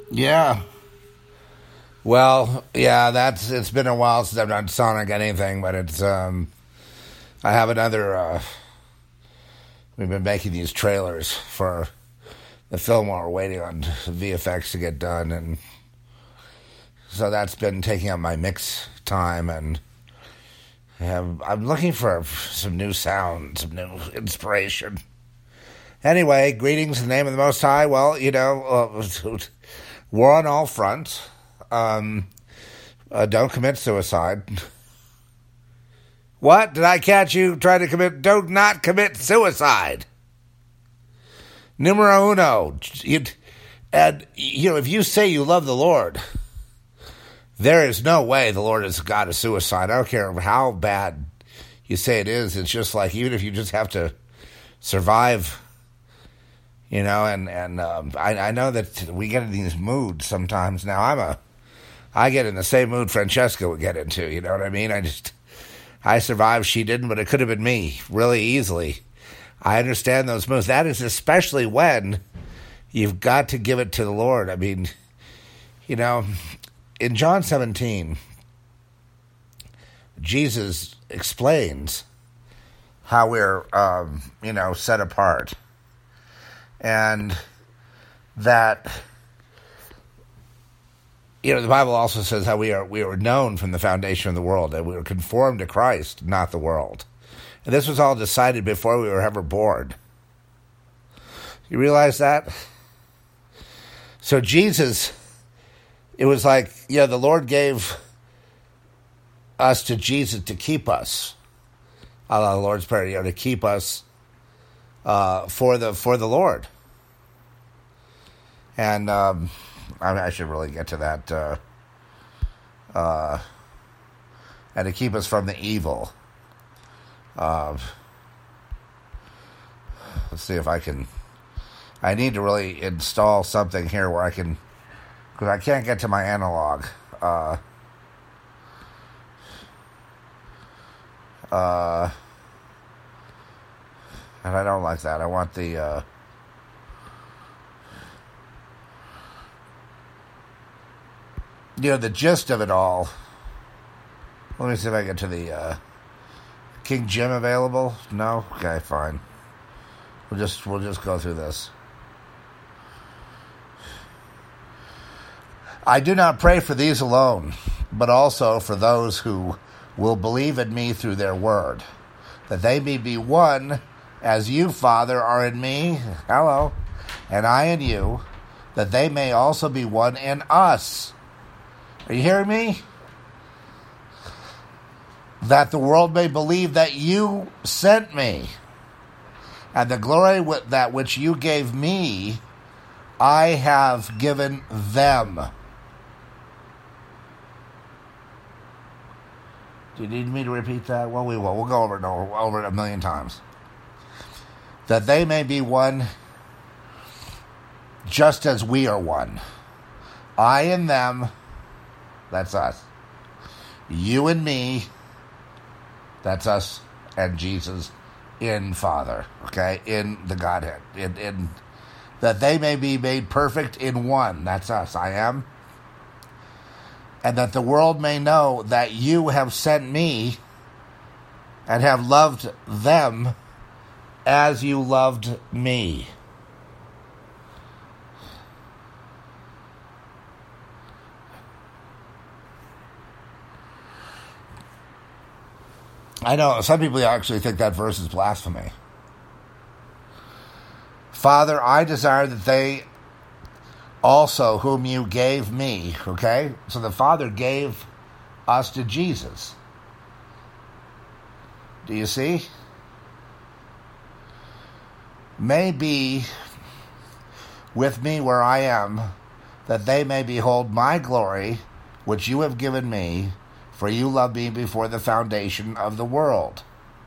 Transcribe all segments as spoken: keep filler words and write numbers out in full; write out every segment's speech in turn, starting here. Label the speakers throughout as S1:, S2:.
S1: Yeah. Well, yeah, that's it's been a while since I've done Sonic anything, but it's um I have another uh we've been making these trailers for the film while we're waiting on V F X to get done, and so that's been taking up my mix time, and have, I'm looking for some new sound, some new inspiration. Anyway, greetings in the name of the Most High. Well, you know, uh, war on all fronts. Um, uh, don't commit suicide. What? Did I catch you trying to commit? Don't not commit suicide. Numero uno. You, and, you know, if you say you love the Lord, there is no way the Lord is God of suicide. I don't care how bad you say it is. It's just like, even if you just have to survive, you know, and, and um, I, I know that we get in these moods sometimes. Now, I'm a, I get in the same mood Francesca would get into, you know what I mean? I just, I survived, she didn't, but it could have been me really easily. I understand those moods. That is especially when you've got to give it to the Lord. I mean, you know, in John seventeen, Jesus explains how we're, um, you know, set apart. And that, you know, the Bible also says how we are we were known from the foundation of the world, that we were conformed to Christ, not the world. And this was all decided before we were ever born. You realize that? So Jesus, it was like, you know, the Lord gave us to Jesus to keep us. A la the Lord's Prayer, you know, to keep us uh, for the for the Lord. And um, I, I should really get to that. Uh, uh, and to keep us from the evil. Uh, let's see if I can. I need to really install something here where I can, because I can't get to my analog. Uh, uh, and I don't like that. I want the. Uh, you know, the gist of it all. Let me see if I get to the. Uh, King Jim available? No? Okay, fine. We'll just we'll just go through this. I do not pray for these alone, but also for those who will believe in me through their word, that they may be one, as you, Father, are in me, hello, and I in you, that they may also be one in us. Are you hearing me? That the world may believe that you sent me, and the glory that which you gave me, I have given them. Do you need me to repeat that? Well, we will. We'll go over it, over, over it a million times. That they may be one, just as we are one. I and them, that's us. You and me, that's us and Jesus in Father, okay, in the Godhead, in, in that they may be made perfect in one, that's us, I am, and that the world may know that you have sent me and have loved them as you loved me. I know, some people actually think that verse is blasphemy. Father, I desire that they also, whom you gave me, okay? So the Father gave us to Jesus. Do you see? May be with me where I am, that they may behold my glory, which you have given me, for you loved me before the foundation of the world.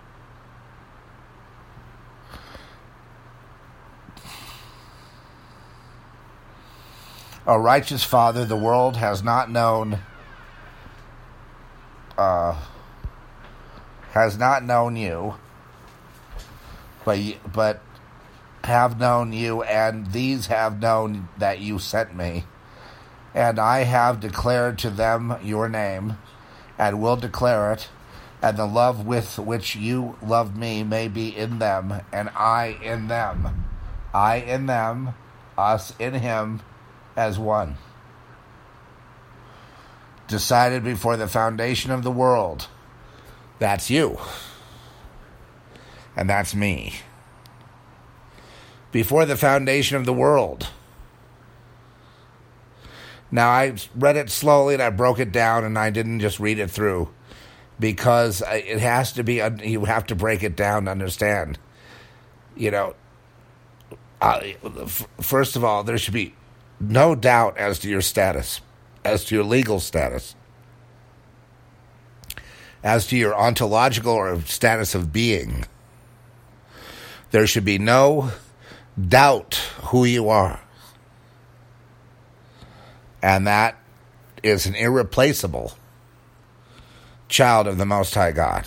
S1: O righteous Father, the world has not known, uh, has not known you, but but have known you, and these have known that you sent me. And I have declared to them your name, and will declare it, and the love with which you love me may be in them, and I in them. I in them, us in him, as one. Decided before the foundation of the world. That's you. And that's me. Before the foundation of the world. Now, I read it slowly and I broke it down and I didn't just read it through because it has to be, you have to break it down to understand. You know, uh, first of all, there should be no doubt as to your status, as to your legal status, as to your ontological or status of being. There should be no doubt who you are. And that is an irreplaceable child of the Most High God.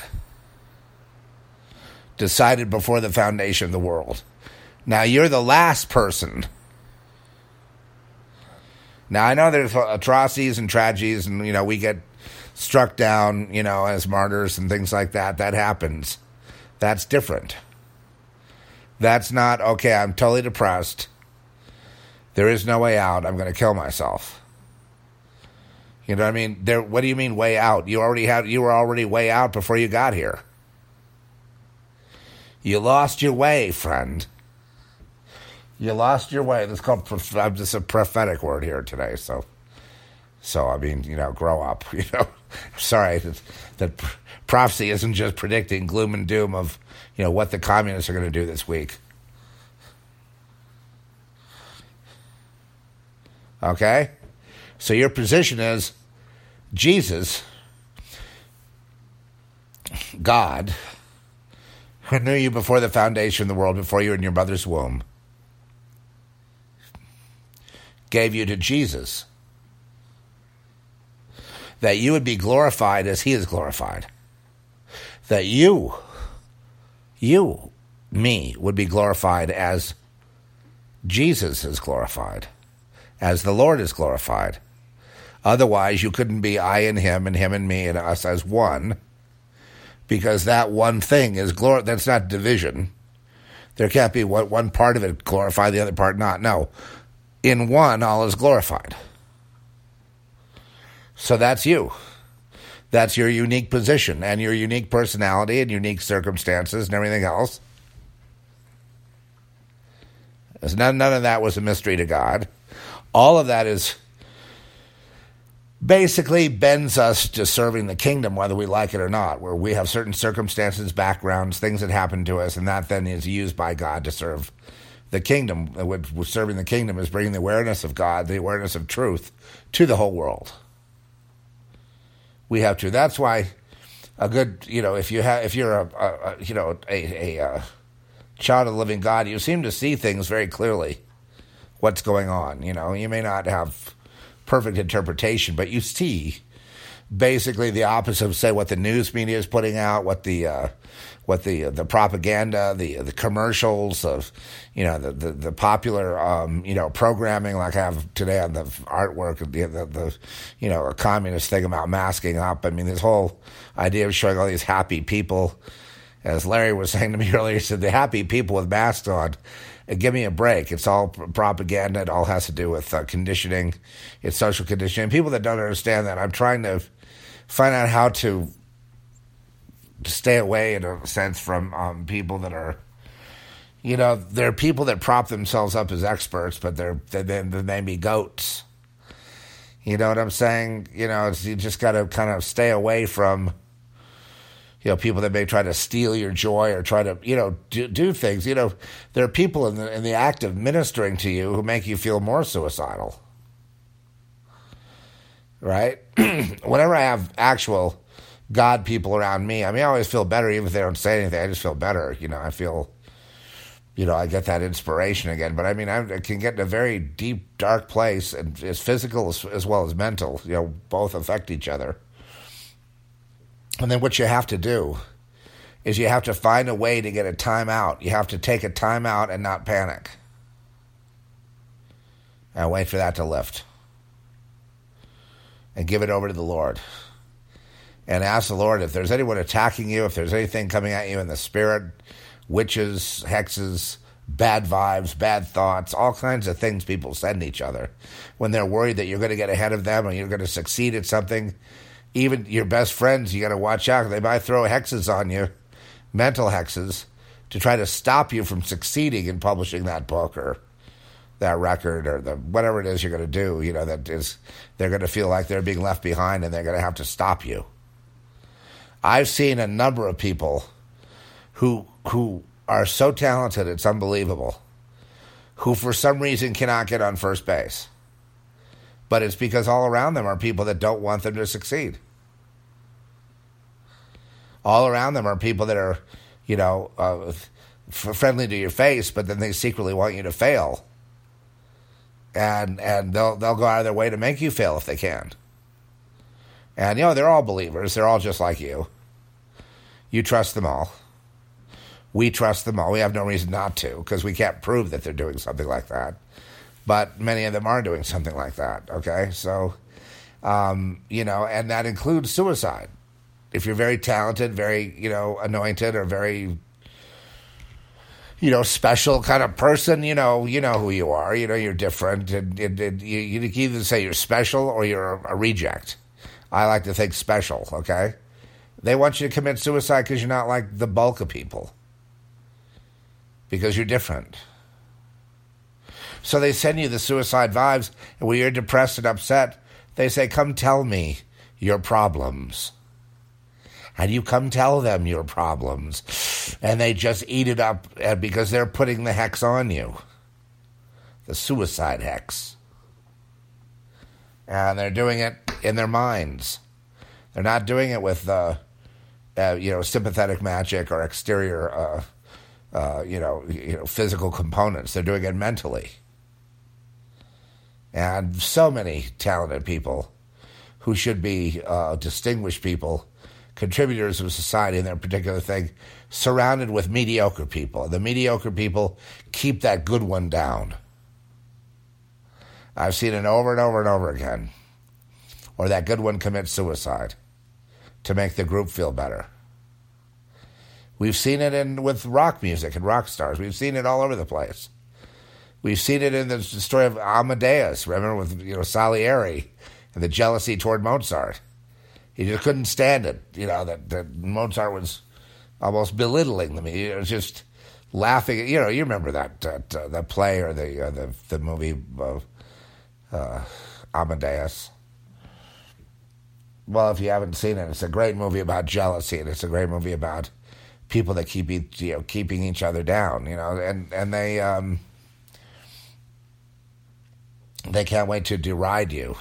S1: Decided before the foundation of the world. Now, you're the last person. Now, I know there's atrocities and tragedies, and, you know, we get struck down, you know, as martyrs and things like that. That happens. That's different. That's not, okay, I'm totally depressed. There is no way out. I'm going to kill myself. You know what I mean? There. What do you mean way out? You already had. You were already way out before you got here. You lost your way, friend. You lost your way. This is called. I'm just a prophetic word here today. So, so I mean, you know, grow up. You know, sorry that, that prophecy isn't just predicting gloom and doom of, you know, what the communists are going to do this week. Okay? So your position is Jesus, God, who knew you before the foundation of the world, before you were in your mother's womb, gave you to Jesus, that you would be glorified as he is glorified, that you, you, me, would be glorified as Jesus is glorified, as the Lord is glorified. Otherwise, you couldn't be I and him and him and me and us as one, because that one thing is glory. That's not division. There can't be one, one part of it glorified, the other part not. No. In one, all is glorified. So that's you. That's your unique position and your unique personality and unique circumstances and everything else. None, none of that was a mystery to God. All of that is basically bends us to serving the kingdom, whether we like it or not, where we have certain circumstances, backgrounds, things that happen to us, and that then is used by God to serve the kingdom. What serving the kingdom is bringing the awareness of God, the awareness of truth to the whole world. We have to. That's why a good, you know, if you have, if you're a, a, a you know, a, a, a child of the living God, you seem to see things very clearly. What's going on? You know, you may not have perfect interpretation, but you see basically the opposite of, say, what the news media is putting out, what the uh, what the uh, the propaganda, the the commercials of, you know, the the, the popular um, you know, programming, like I have today on the artwork of the, the the you know, a communist thing about masking up. I mean, this whole idea of showing all these happy people, as Larry was saying to me earlier, he said the happy people with masks on. Give me a break. It's all propaganda. It all has to do with uh, conditioning. It's social conditioning. People that don't understand that, I'm trying to find out how to stay away, in a sense, from um, people that are, you know, there are people that prop themselves up as experts, but they're they they may be goats. You know what I'm saying? You know, it's, you just got to kind of stay away from, you know, people that may try to steal your joy or try to, you know, do, do things. You know, there are people in the in the act of ministering to you who make you feel more suicidal. Right? Whenever I have actual God people around me, I mean, I always feel better, even if they don't say anything. I just feel better. You know, I feel, you know, I get that inspiration again. But I mean, I can get in a very deep, dark place, and it's physical as, as well as mental. You know, both affect each other. And then what you have to do is you have to find a way to get a time out. You have to take a time out and not panic. And wait for that to lift. and give it over to the Lord. And ask the Lord if there's anyone attacking you, if there's anything coming at you in the spirit, witches, hexes, bad vibes, bad thoughts, all kinds of things people send each other when they're worried that you're going to get ahead of them or you're going to succeed at something. Even your best friends, you got to watch out. They might throw hexes on you, mental hexes, to try to stop you from succeeding in publishing that book or that record or the whatever it is you're going to do. You know, that is, they're going to feel like they're being left behind and they're going to have to stop you. I've seen a number of people who who are so talented, it's unbelievable, who for some reason cannot get on first base. But it's because all around them are people that don't want them to succeed. All around them are people that are, you know, uh, f- friendly to your face, but then they secretly want you to fail. And and they'll they'll go out of their way to make you fail if they can. And, you know, they're all believers. They're all just like you. You trust them all. We trust them all. We have no reason not to because we can't prove that they're doing something like that. But many of them are doing something like that, okay? So, um, you know, and that includes suicide. If you're very talented, very, you know, anointed or very, you know, special kind of person, you know, you know who you are. You know, you're different. And, and, and you, you can either say you're special or you're a, a reject. I like to think special, okay? They want you to commit suicide because you're not like the bulk of people. Because you're different. So they send you the suicide vibes, and when you're depressed and upset, they say, come tell me your problems. And you come tell them your problems. And they just eat it up because they're putting the hex on you. The suicide hex. And they're doing it in their minds. They're not doing it with, uh, uh, you know, sympathetic magic or exterior, uh, uh, you know, you know, physical components. They're doing it mentally. And so many talented people who should be uh, distinguished people, contributors of society in their particular thing, surrounded with mediocre people. The mediocre people keep that good one down. I've seen it over and over and over again. Or that good one commits suicide to make the group feel better. We've seen it in with rock music and rock stars. We've seen it all over the place. We've seen it in the story of Amadeus, remember, with, you know, Salieri and the jealousy toward Mozart. He just couldn't stand it, you know, that, that Mozart was almost belittling them. He was just laughing. You know, you remember that that, uh, that play or the uh, the, the movie uh, uh, Amadeus. Well, if you haven't seen it, it's a great movie about jealousy, and it's a great movie about people that keep each, you know, keeping each other down, you know, and and they um, they can't wait to deride you,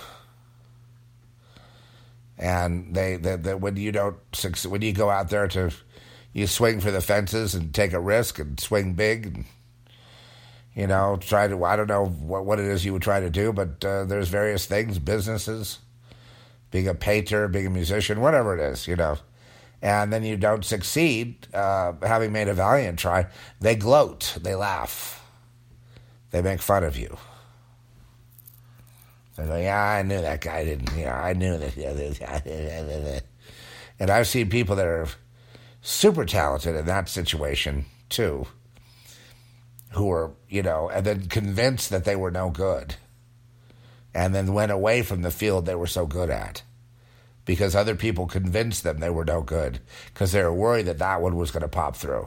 S1: and they that when you don't succeed, when you go out there to you swing for the fences and take a risk and swing big, and you know try to I don't know what what it is you would try to do, but uh, there's various things, businesses. Being a painter, being a musician, whatever it is, you know, and then you don't succeed, uh, having made a valiant try, they gloat, they laugh, they make fun of you. They go, yeah, I knew that guy didn't, you know, I knew that. And I've seen people that are super talented in that situation, too, who were, you know, and then convinced that they were no good. And then went away from the field they were so good at because other people convinced them they were no good because they were worried that that one was going to pop through.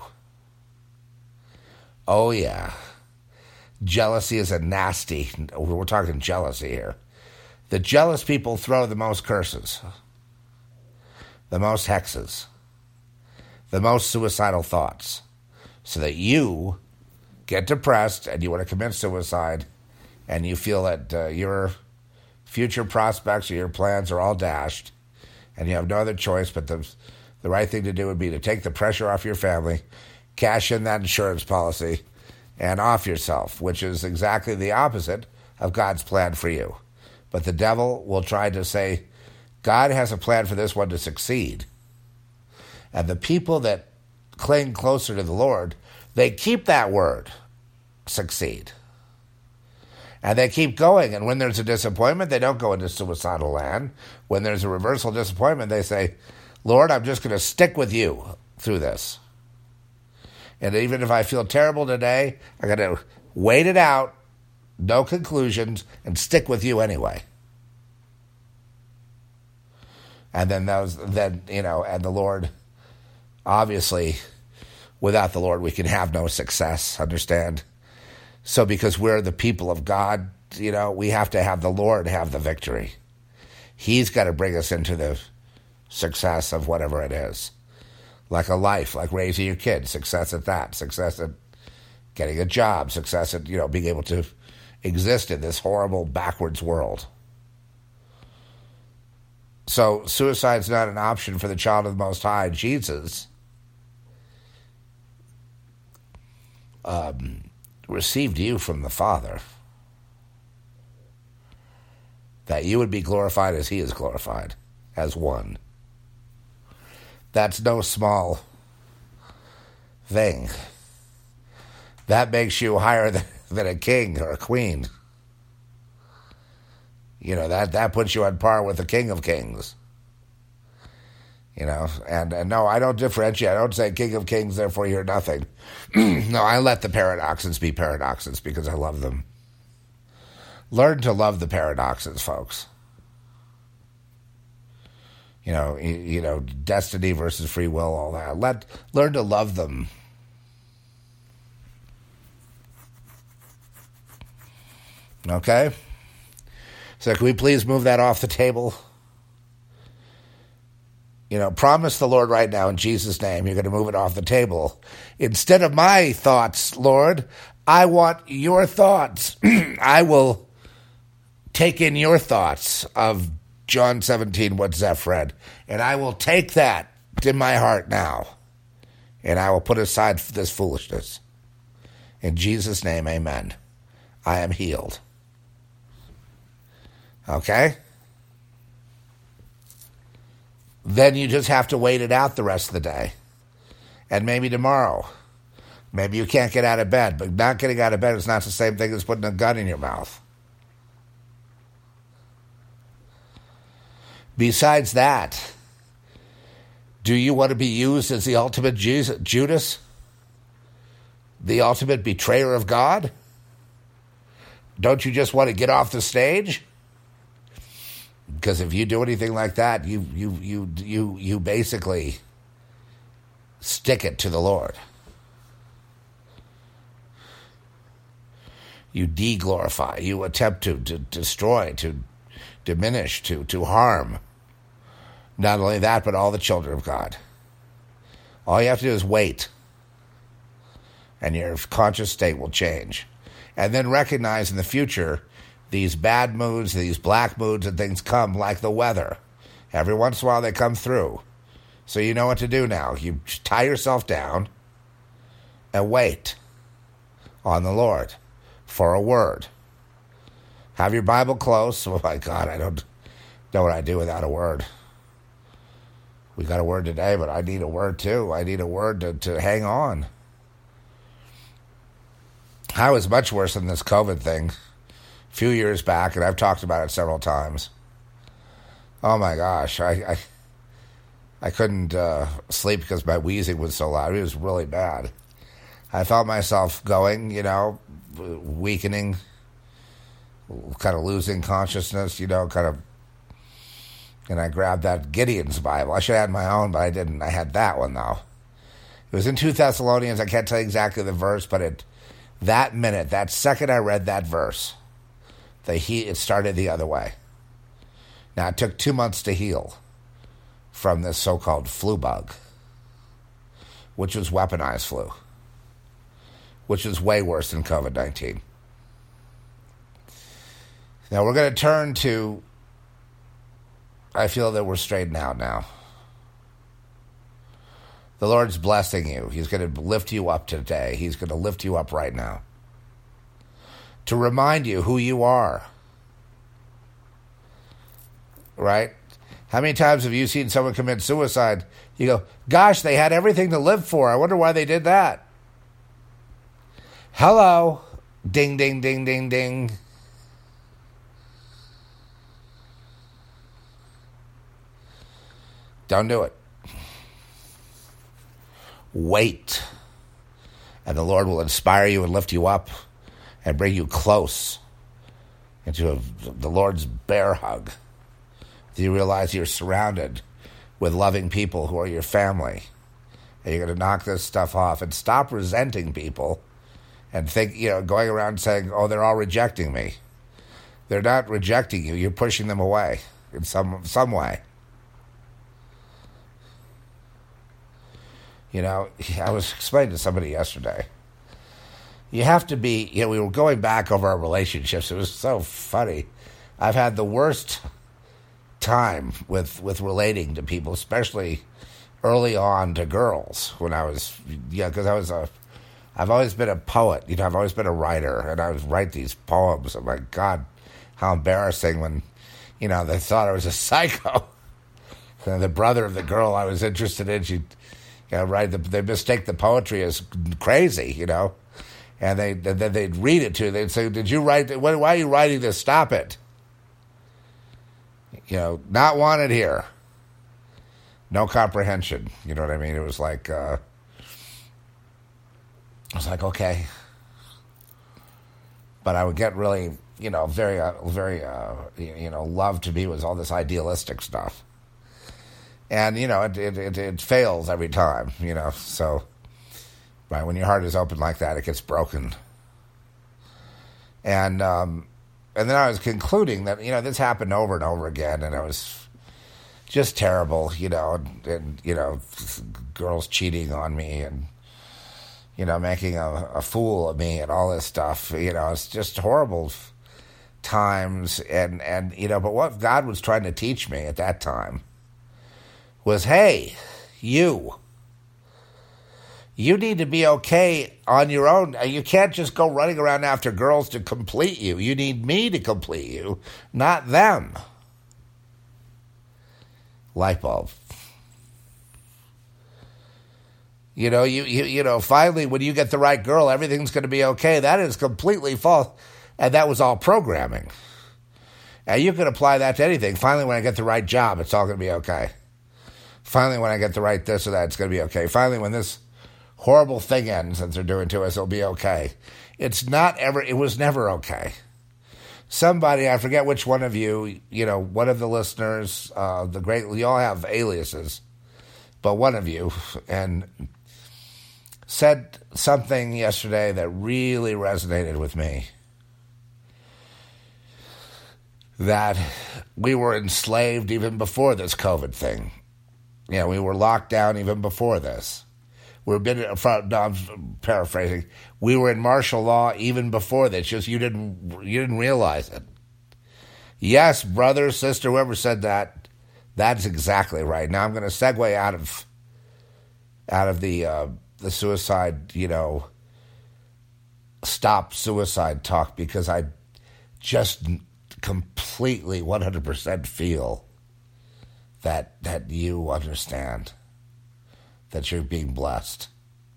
S1: Oh, yeah. Jealousy is a nasty, we're talking jealousy here. The jealous people throw the most curses, the most hexes, the most suicidal thoughts so that you get depressed and you want to commit suicide. And you feel that uh, your future prospects or your plans are all dashed, and you have no other choice but the, the right thing to do would be to take the pressure off your family, cash in that insurance policy, and off yourself, which is exactly the opposite of God's plan for you. But the devil will try to say, God has a plan for this one to succeed. And the people that cling closer to the Lord, they keep that word, succeed. And they keep going. And when there's a disappointment, they don't go into suicidal land. When there's a reversal disappointment, they say, Lord, I'm just going to stick with you through this. And even if I feel terrible today, I'm going to wait it out, no conclusions, and stick with you anyway. And then those, then, you know, and the Lord, obviously, without the Lord, we can have no success, understand? So because we're the people of God, you know, we have to have the Lord have the victory. He's got to bring us into the success of whatever it is. Like a life, like raising your kids, success at that, success at getting a job, success at, you know, being able to exist in this horrible backwards world. So suicide's not an option for the child of the Most High, Jesus. Um, received you from the Father, that you would be glorified as he is glorified, as one. That's no small thing. That makes you higher than, than a king or a queen. You know, that, that puts you on par with the King of Kings. You know, and, and no, I don't differentiate. I don't say King of Kings, therefore you're nothing. No, I let the paradoxes be paradoxes because I love them. Learn to love the paradoxes, folks. You know, you, you know, destiny versus free will, all that. Let learn to love them. Okay? So can we please move that off the table? You know, promise the Lord right now in Jesus' name you're going to move it off the table. Instead of my thoughts, Lord, I want your thoughts. I will take in your thoughts of John seventeen, what Zeph read, and I will take that in my heart now, and I will put aside this foolishness. In Jesus' name, amen. I am healed. Okay? Then you just have to wait it out the rest of the day. And maybe tomorrow. Maybe you can't get out of bed, but not getting out of bed is not the same thing as putting a gun in your mouth. Besides that, do you want to be used as the ultimate Jesus, Judas? The ultimate betrayer of God? Don't you just want to get off the stage? Because if you do anything like that, you you you you you basically stick it to the Lord. You de-glorify. You attempt to, to destroy, to diminish, to, to harm. Not only that, but all the children of God. All you have to do is wait. And your conscious state will change. And then recognize in the future these bad moods, these black moods and things come like the weather. Every once in a while they come through. So you know what to do now. You tie yourself down and wait on the Lord for a word. Have your Bible close. Oh my God, I don't know what I do without a word. We got a word today, but I need a word too. I need a word to, to hang on. I was much worse than this COVID thing a few years back, and I've talked about it several times. Oh my gosh, I I, I couldn't uh, sleep because my wheezing was so loud. It was really bad. I felt myself going, you know, weakening, kind of losing consciousness, you know, kind of. And I grabbed that Gideon's Bible. I should have had my own, but I didn't. I had that one, though. It was in two Thessalonians. I can't tell you exactly the verse, but it that minute, that second I read that verse, the he, it started the other way. Now, it took two months to heal from this so-called flu bug, which was weaponized flu, which is way worse than COVID nineteen. Now, we're going to turn to, I feel that we're straightened out now. The Lord's blessing you. He's going to lift you up today. He's going to lift you up right now. To remind you who you are. Right? How many times have you seen someone commit suicide? You go, gosh, they had everything to live for. I wonder why they did that. Hello. Ding, ding, ding, ding, ding. Don't do it. Wait. And the Lord will inspire you and lift you up and bring you close into a, the Lord's bear hug. Do you realize you're surrounded with loving people who are your family? And you're going to knock this stuff off and stop resenting people and think, you know, going around saying, oh, they're all rejecting me. They're not rejecting you. You're pushing them away in some some way. You know, I was explaining to somebody yesterday. You have to be, you know, we were going back over our relationships. It was so funny. I've had the worst time with, with relating to people, especially early on to girls when I was, yeah, because I was a, I've always been a poet. You know, I've always been a writer, and I would write these poems. Oh, my God, how embarrassing when, you know, they thought I was a psycho. And the brother of the girl I was interested in, she, you know, write the, they mistake the poetry as crazy, you know. And they then they'd read it to you. They'd say, did you write, why are you writing this? Stop it. You know, not wanted here. No comprehension. You know what I mean? It was like, uh, I was like, okay. But I would get really, you know, very, uh, very, uh, you know, love to me was all this idealistic stuff. And, you know, it, it, it, it fails every time, you know, so... Right, when your heart is open like that, it gets broken. And um, and then I was concluding that, you know, this happened over and over again, and it was just terrible, you know, and, and you know, girls cheating on me and, you know, making a, a fool of me and all this stuff. You know, it's just horrible times. And, and, you know, but what God was trying to teach me at that time was, hey, you... You need to be okay on your own. You can't just go running around after girls to complete you. You need me to complete you, not them. Light bulb. You know, you, you you know, finally when you get the right girl, everything's going to be okay. That is completely false. And that was all programming. And you can apply that to anything. Finally, when I get the right job, it's all going to be okay. Finally, when I get the right this or that, it's going to be okay. Finally, when this horrible thing ends that they're doing to us, it'll be okay. It's not ever, it was never okay. Somebody, I forget which one of you, you know, one of the listeners, uh, the great, you all have aliases, but one of you, and said something yesterday that really resonated with me. That we were enslaved even before this COVID thing. You know, we were locked down even before this. We've been, no, I'm paraphrasing, we were in martial law even before this, just you didn't you didn't realize it. Yes, brother, sister, whoever said that, that's exactly right. Now I'm going to segue out of out of the uh, the suicide, you know, stop suicide talk, because I just completely one hundred percent feel that that you understand. That you're being blessed.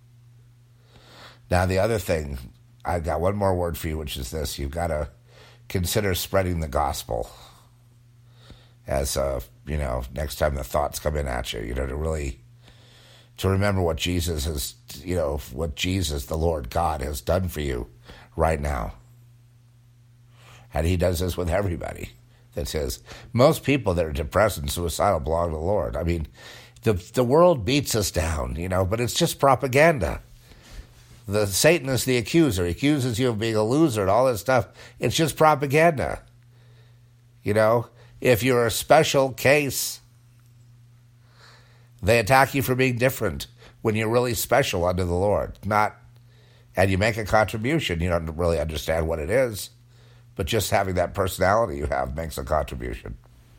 S1: Now, the other thing, I've got one more word for you, which is this. You've got to consider spreading the gospel as, uh, you know, next time the thoughts come in at you, you know, to really, to remember what Jesus has, you know, what Jesus, the Lord God, has done for you right now. And he does this with everybody. That's his. Most people that are depressed and suicidal belong to the Lord. I mean, The the world beats us down, you know, but it's just propaganda. The Satan is the accuser. He accuses you of being a loser and all this stuff. It's just propaganda. You know, if you're a special case, they attack you for being different when you're really special under the Lord. Not, and you make a contribution. You don't really understand what it is, but just having that personality you have makes a contribution.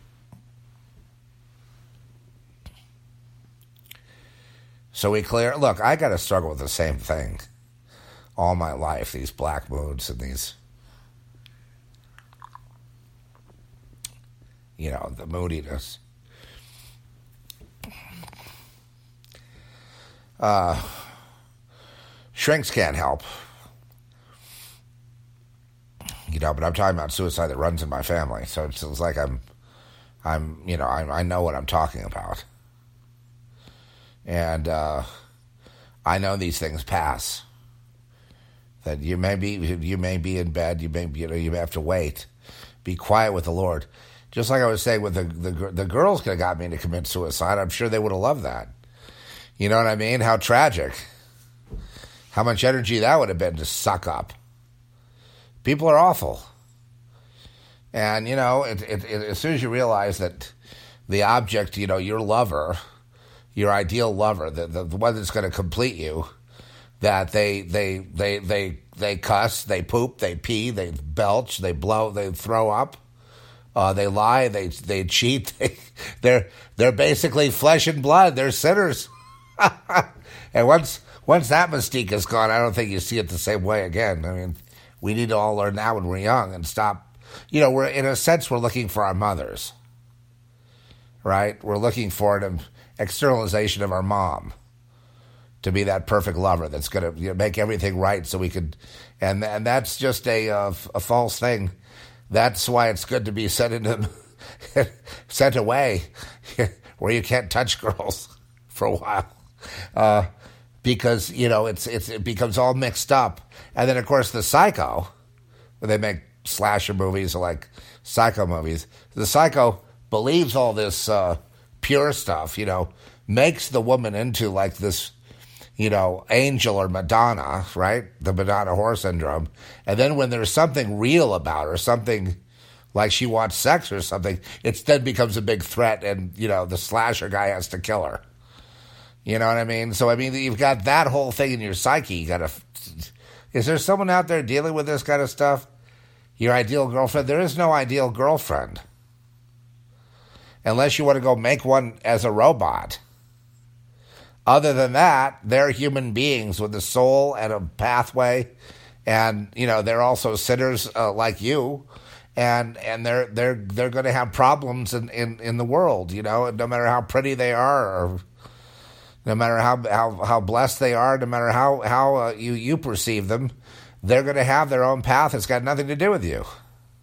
S1: So we clear, look, I got to struggle with the same thing all my life, these black moods and these, you know, the moodiness. Uh, shrinks can't help. You know, but I'm talking about suicide that runs in my family. So it's, it's like I'm, I'm, you know, I, I know what I'm talking about. And uh, I know these things pass. That you may be, you may be in bed, you may, you know, you have to wait. Be quiet with the Lord. Just like I was saying with the the, the girls could have got me to commit suicide. I'm sure they would have loved that. You know what I mean? How tragic. How much energy that would have been to suck up. People are awful. And, you know, it, it, it, as soon as you realize that the object, you know, your lover, your ideal lover, the, the, the one that's going to complete you, that they, they, they, they, they cuss, they poop, they pee, they belch, they blow, they throw up, uh, they lie, they, they cheat. They, they're, they're basically flesh and blood. They're sinners. And once, once that mystique is gone, I don't think you see it the same way again. I mean, we need to all learn now when we're young and stop. You know, we're in a sense, we're looking for our mothers, right? We're looking for an externalization of our mom to be that perfect lover that's going to, you know, make everything right so we could, and and that's just a uh, a false thing. That's why it's good to be sent into, sent away where you can't touch girls for a while, uh, because, you know, it's it's it becomes all mixed up. And then, of course, the psycho, when they make slasher movies or like psycho movies, the psycho believes all this uh, pure stuff, you know, makes the woman into like this, you know, angel or Madonna, right? The Madonna whore syndrome. And then when there's something real about her, something like she wants sex or something, it then becomes a big threat and, you know, the slasher guy has to kill her. You know what I mean? So, I mean, you've got that whole thing in your psyche. You got to... Is there someone out there dealing with this kind of stuff? Your ideal girlfriend? There is no ideal girlfriend. Unless you want to go make one as a robot. Other than that, they're human beings with a soul and a pathway. And, you know, they're also sinners uh, like you. And and they're they're they're going to have problems in, in, in the world, you know, no matter how pretty they are, or no matter how how, how blessed they are, no matter how, how uh, you, you perceive them, they're going to have their own path. It's got nothing to do with you.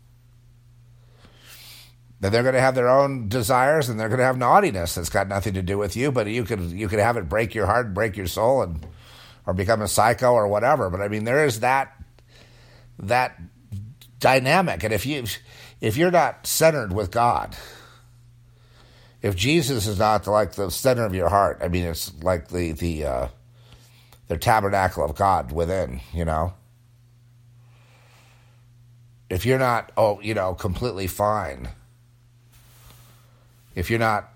S1: They're going to have their own desires, and they're going to have naughtiness that's got nothing to do with you, but you could you could have it break your heart, break your soul, and or become a psycho or whatever. But I mean, there is that that dynamic, and if you if you're not centered with God, if Jesus is not like the center of your heart, I mean, it's like the the uh, the tabernacle of God within, you know. If you're not, oh, you know, completely fine. If you're not,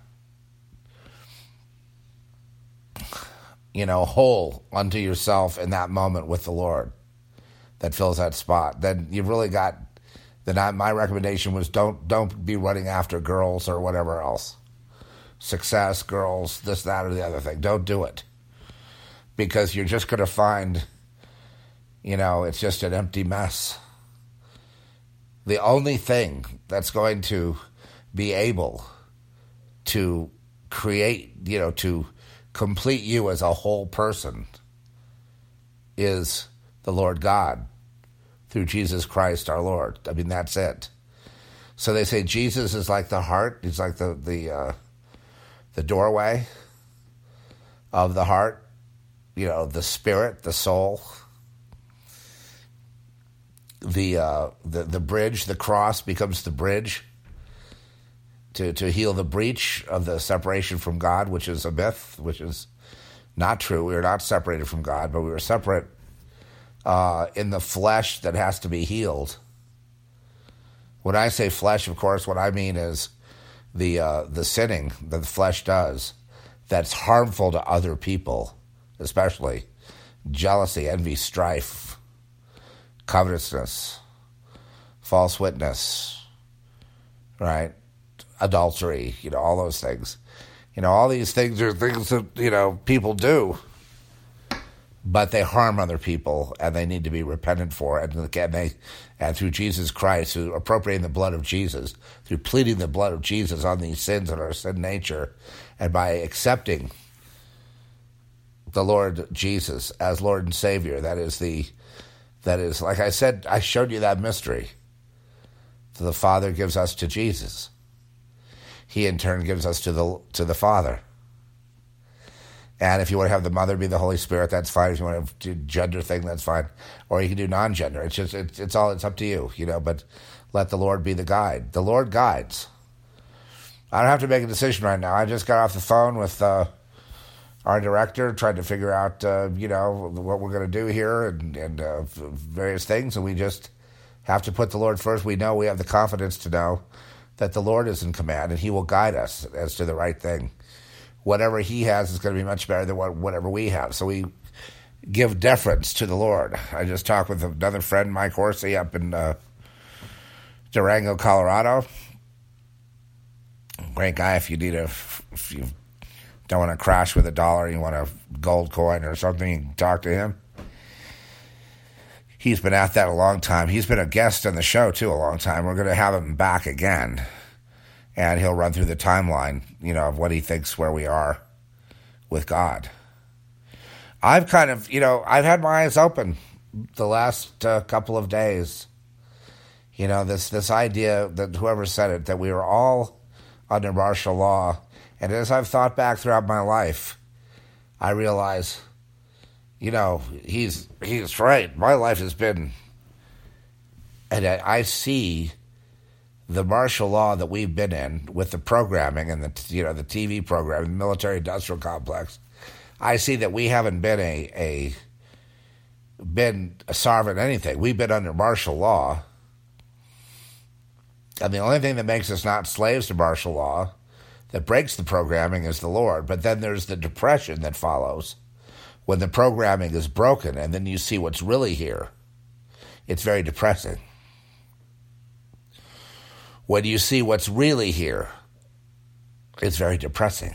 S1: you know, whole unto yourself in that moment with the Lord that fills that spot, then you've really got, then I, my recommendation was don't don't be running after girls or whatever else. Success, girls, this, that, or the other thing. Don't do it. Because you're just going to find, you know, it's just an empty mess. The only thing that's going to be able to create, you know, to complete you as a whole person is the Lord God through Jesus Christ our Lord. I mean, that's it. So they say Jesus is like the heart. He's like the the uh, the doorway of the heart, you know, the spirit, the soul, the uh, the the bridge, the cross becomes the bridge to to heal the breach of the separation from God, which is a myth, which is not true. We are not separated from God, but we were separate uh, in the flesh that has to be healed. When I say flesh, of course, what I mean is the uh, the sinning that the flesh does that's harmful to other people, especially jealousy, envy, strife, covetousness, false witness, right? Adultery, you know, all those things. You know, all these things are things that, you know, people do, but they harm other people, and they need to be repentant for it. And again, they, and through Jesus Christ, through appropriating the blood of Jesus, through pleading the blood of Jesus on these sins and our sin nature, and by accepting the Lord Jesus as Lord and Savior, that is the, that is, like I said, I showed you that mystery. So the Father gives us to Jesus. He in turn gives us to the to the Father. And if you want to have the mother be the Holy Spirit, that's fine. If you want to do gender thing, that's fine. Or you can do non-gender. It's just, it's, it's all, it's up to you, you know, but let the Lord be the guide. The Lord guides. I don't have to make a decision right now. I just got off the phone with uh, our director, trying to figure out, uh, you know, what we're going to do here and, and uh, various things. And we just have to put the Lord first. We know we have the confidence to know that the Lord is in command and he will guide us as to the right thing. Whatever he has is going to be much better than what, whatever we have. So we give deference to the Lord. I just talked with another friend, Mike Horsey, up in uh, Durango, Colorado. Great guy. If you need a, if you don't want to crash with a dollar, you want a gold coin or something, you can talk to him. He's been at that a long time. He's been a guest on the show, too, a long time. We're going to have him back again. And he'll run through the timeline, you know, of what he thinks where we are with God. I've kind of, you know, I've had my eyes open the last uh, couple of days. You know, this, this idea that whoever said it, that we were all under martial law. And as I've thought back throughout my life, I realize, you know, he's he's right. My life has been, and I, I see the martial law that we've been in with the programming and the, you know, the T V program, the military industrial complex. I see that we haven't been a, a been a sovereign anything. We've been under martial law. And the only thing that makes us not slaves to martial law, that breaks the programming, is the Lord. But then there's the depression that follows when the programming is broken and then you see what's really here. It's very depressing. When you see what's really here, it's very depressing.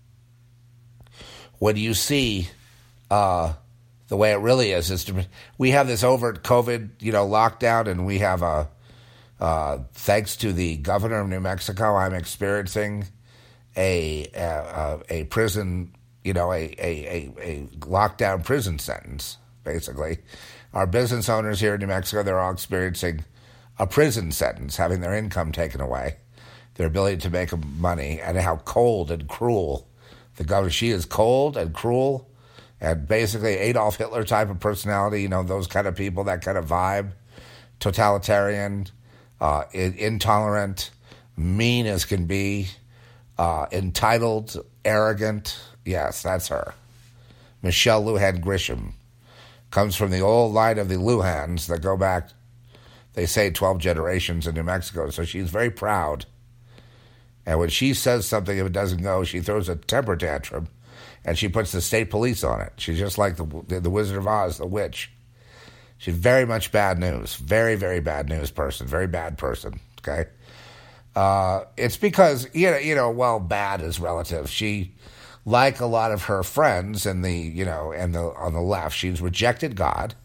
S1: When you see uh, the way it really is, it's, we have this overt COVID, you know, lockdown, and we have a, uh, thanks to the governor of New Mexico, I'm experiencing a a, a prison, you know, a, a, a, a lockdown prison sentence, basically. Our business owners here in New Mexico, they're all experiencing a prison sentence, having their income taken away, their ability to make money, and how cold and cruel the governor, she is cold and cruel, and basically Adolf Hitler type of personality, you know, those kind of people, that kind of vibe, totalitarian, uh, intolerant, mean as can be, uh, entitled, arrogant. Yes, that's her. Michelle Lujan Grisham comes from the old line of the Luhans that go back, they say, twelve generations in New Mexico. So she's very proud. And when she says something, if it doesn't go, she throws a temper tantrum, and she puts the state police on it. She's just like the, the Wizard of Oz, the witch. She's very much bad news. Very, very bad news person. Very bad person, okay? Uh, it's because, you know, you know, well, bad is relative. She, like a lot of her friends in the, you know, and the on the left, she's rejected God.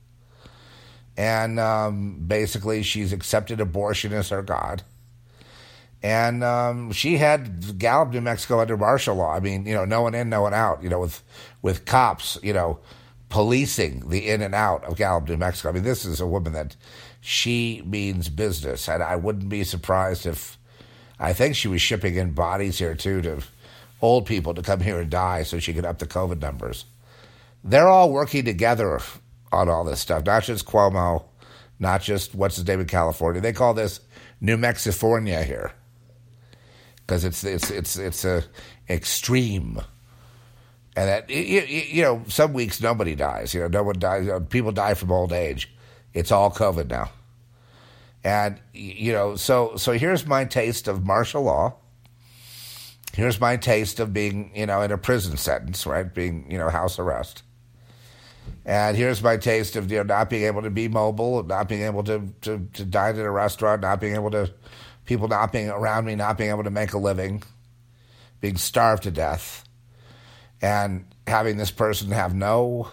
S1: And um, basically, she's accepted abortion as her God. And um, she had Gallup, New Mexico, under martial law. I mean, you know, no one in, no one out, you know, with, with cops, you know, policing the in and out of Gallup, New Mexico. I mean, this is a woman that she means business. And I wouldn't be surprised if, I think she was shipping in bodies here, too, to old people to come here and die so she could up the COVID numbers. They're all working together on all this stuff, not just Cuomo, not just what's his name in California. They call this New Mexifornia here because it's it's it's it's a extreme, and that you, you know some weeks nobody dies. You know, no one dies. You know, people die from old age. It's all COVID now, and you know so so here's my taste of martial law. Here's my taste of being you know in a prison sentence, right? Being you know house arrest. And here's my taste of you know not being able to be mobile, not being able to, to, to dine at a restaurant, not being able to, people not being around me, not being able to make a living, being starved to death, and having this person have no,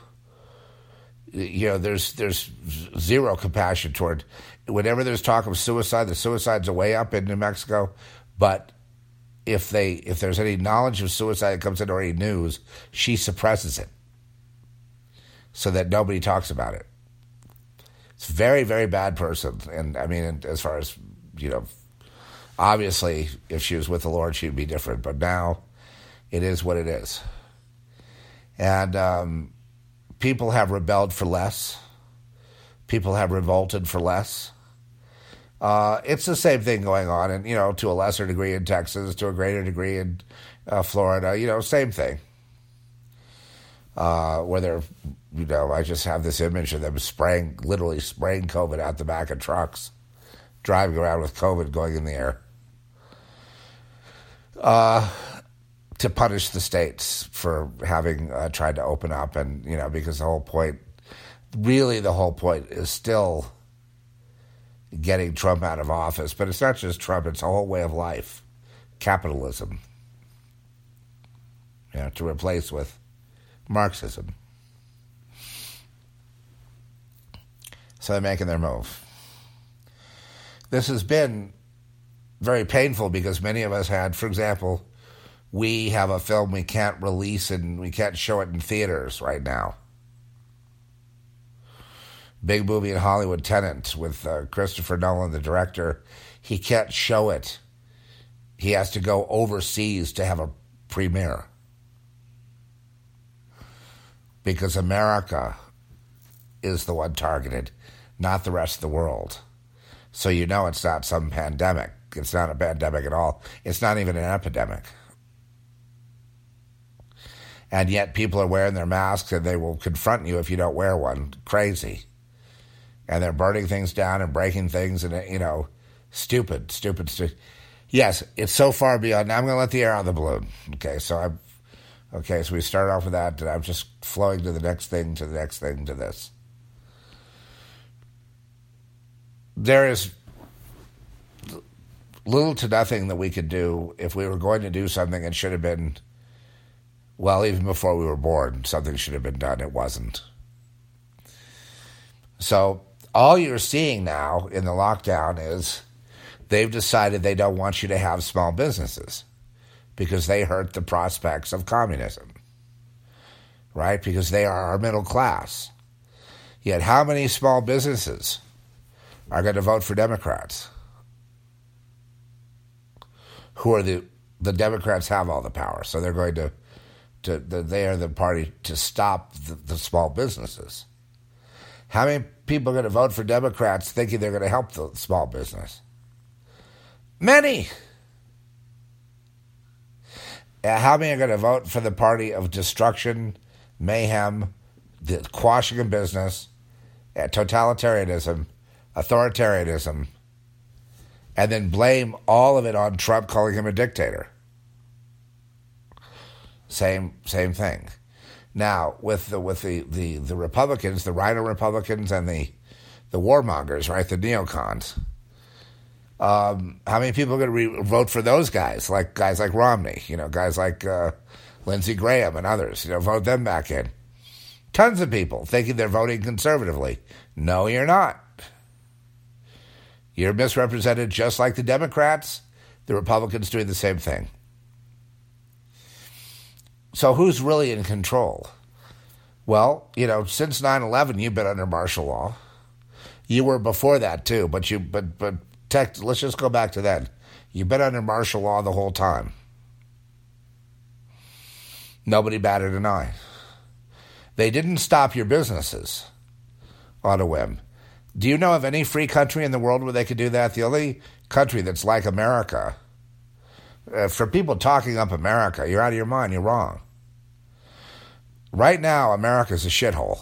S1: you know, there's there's zero compassion toward, whenever there's talk of suicide, the suicide's way up in New Mexico, but if they if there's any knowledge of suicide that comes in or any news, she suppresses it, so that nobody talks about it. It's a very, very bad person. And I mean, as far as, you know, obviously, if she was with the Lord, she'd be different. But now, it is what it is. And um, people have rebelled for less. People have revolted for less. Uh, it's the same thing going on, and you know, to a lesser degree in Texas, to a greater degree in uh, Florida. You know, same thing. Uh, where they're, you know, I just have this image of them spraying, literally spraying COVID out the back of trucks, driving around with COVID going in the air, uh, to punish the states for having uh, tried to open up, and you know, because the whole point, really, the whole point is still getting Trump out of office. But it's not just Trump, it's a whole way of life. Capitalism. You know, to replace with Marxism. So they're making their move. This has been very painful because many of us had, for example, we have a film we can't release and we can't show it in theaters right now. Big movie in Hollywood, Tenet, with uh, Christopher Nolan, the director. He can't show it. He has to go overseas to have a premiere. Because America is the one targeted, not the rest of the world. So you know it's not some pandemic. It's not a pandemic at all. It's not even an epidemic. And yet people are wearing their masks and they will confront you if you don't wear one. Crazy. And they're burning things down and breaking things and, you know, stupid, stupid, stupid. Yes, it's so far beyond. Now I'm going to let the air out of the balloon. Okay, so I'm, okay, so we start off with that, and I'm just flowing to the next thing, to the next thing, to this. There is little to nothing that we could do if we were going to do something. It should have been, well, even before we were born, something should have been done. It wasn't. So all you're seeing now in the lockdown is they've decided they don't want you to have small businesses because they hurt the prospects of communism, right? Because they are our middle class. Yet how many small businesses are going to vote for Democrats? Who are the, the Democrats have all the power, so they're going to, to the, they are the party to stop the, the small businesses. How many people are going to vote for Democrats thinking they're going to help the small business? Many. How many are going to vote for the party of destruction, mayhem, the quashing of business, totalitarianism, authoritarianism, and then blame all of it on Trump calling him a dictator? Same same thing. Now, with the with the, the, the Republicans, the Rhino Republicans and the the warmongers, right, the neocons, um, how many people are going to re- vote for those guys, like guys like Romney, you know, guys like uh, Lindsey Graham and others, you know, vote them back in? Tons of people thinking they're voting conservatively. No, you're not. You're misrepresented just like the Democrats, the Republicans doing the same thing. So who's really in control? Well, you know, since nine eleven, you've been under martial law. You were before that too, but you, but but tech, let's just go back to that. You've been under martial law the whole time. Nobody batted an eye. They didn't stop your businesses on a whim. Do you know of any free country in the world where they could do that? The only country that's like America. Uh, for people talking up America, you're out of your mind. You're wrong. Right now, America's a shithole.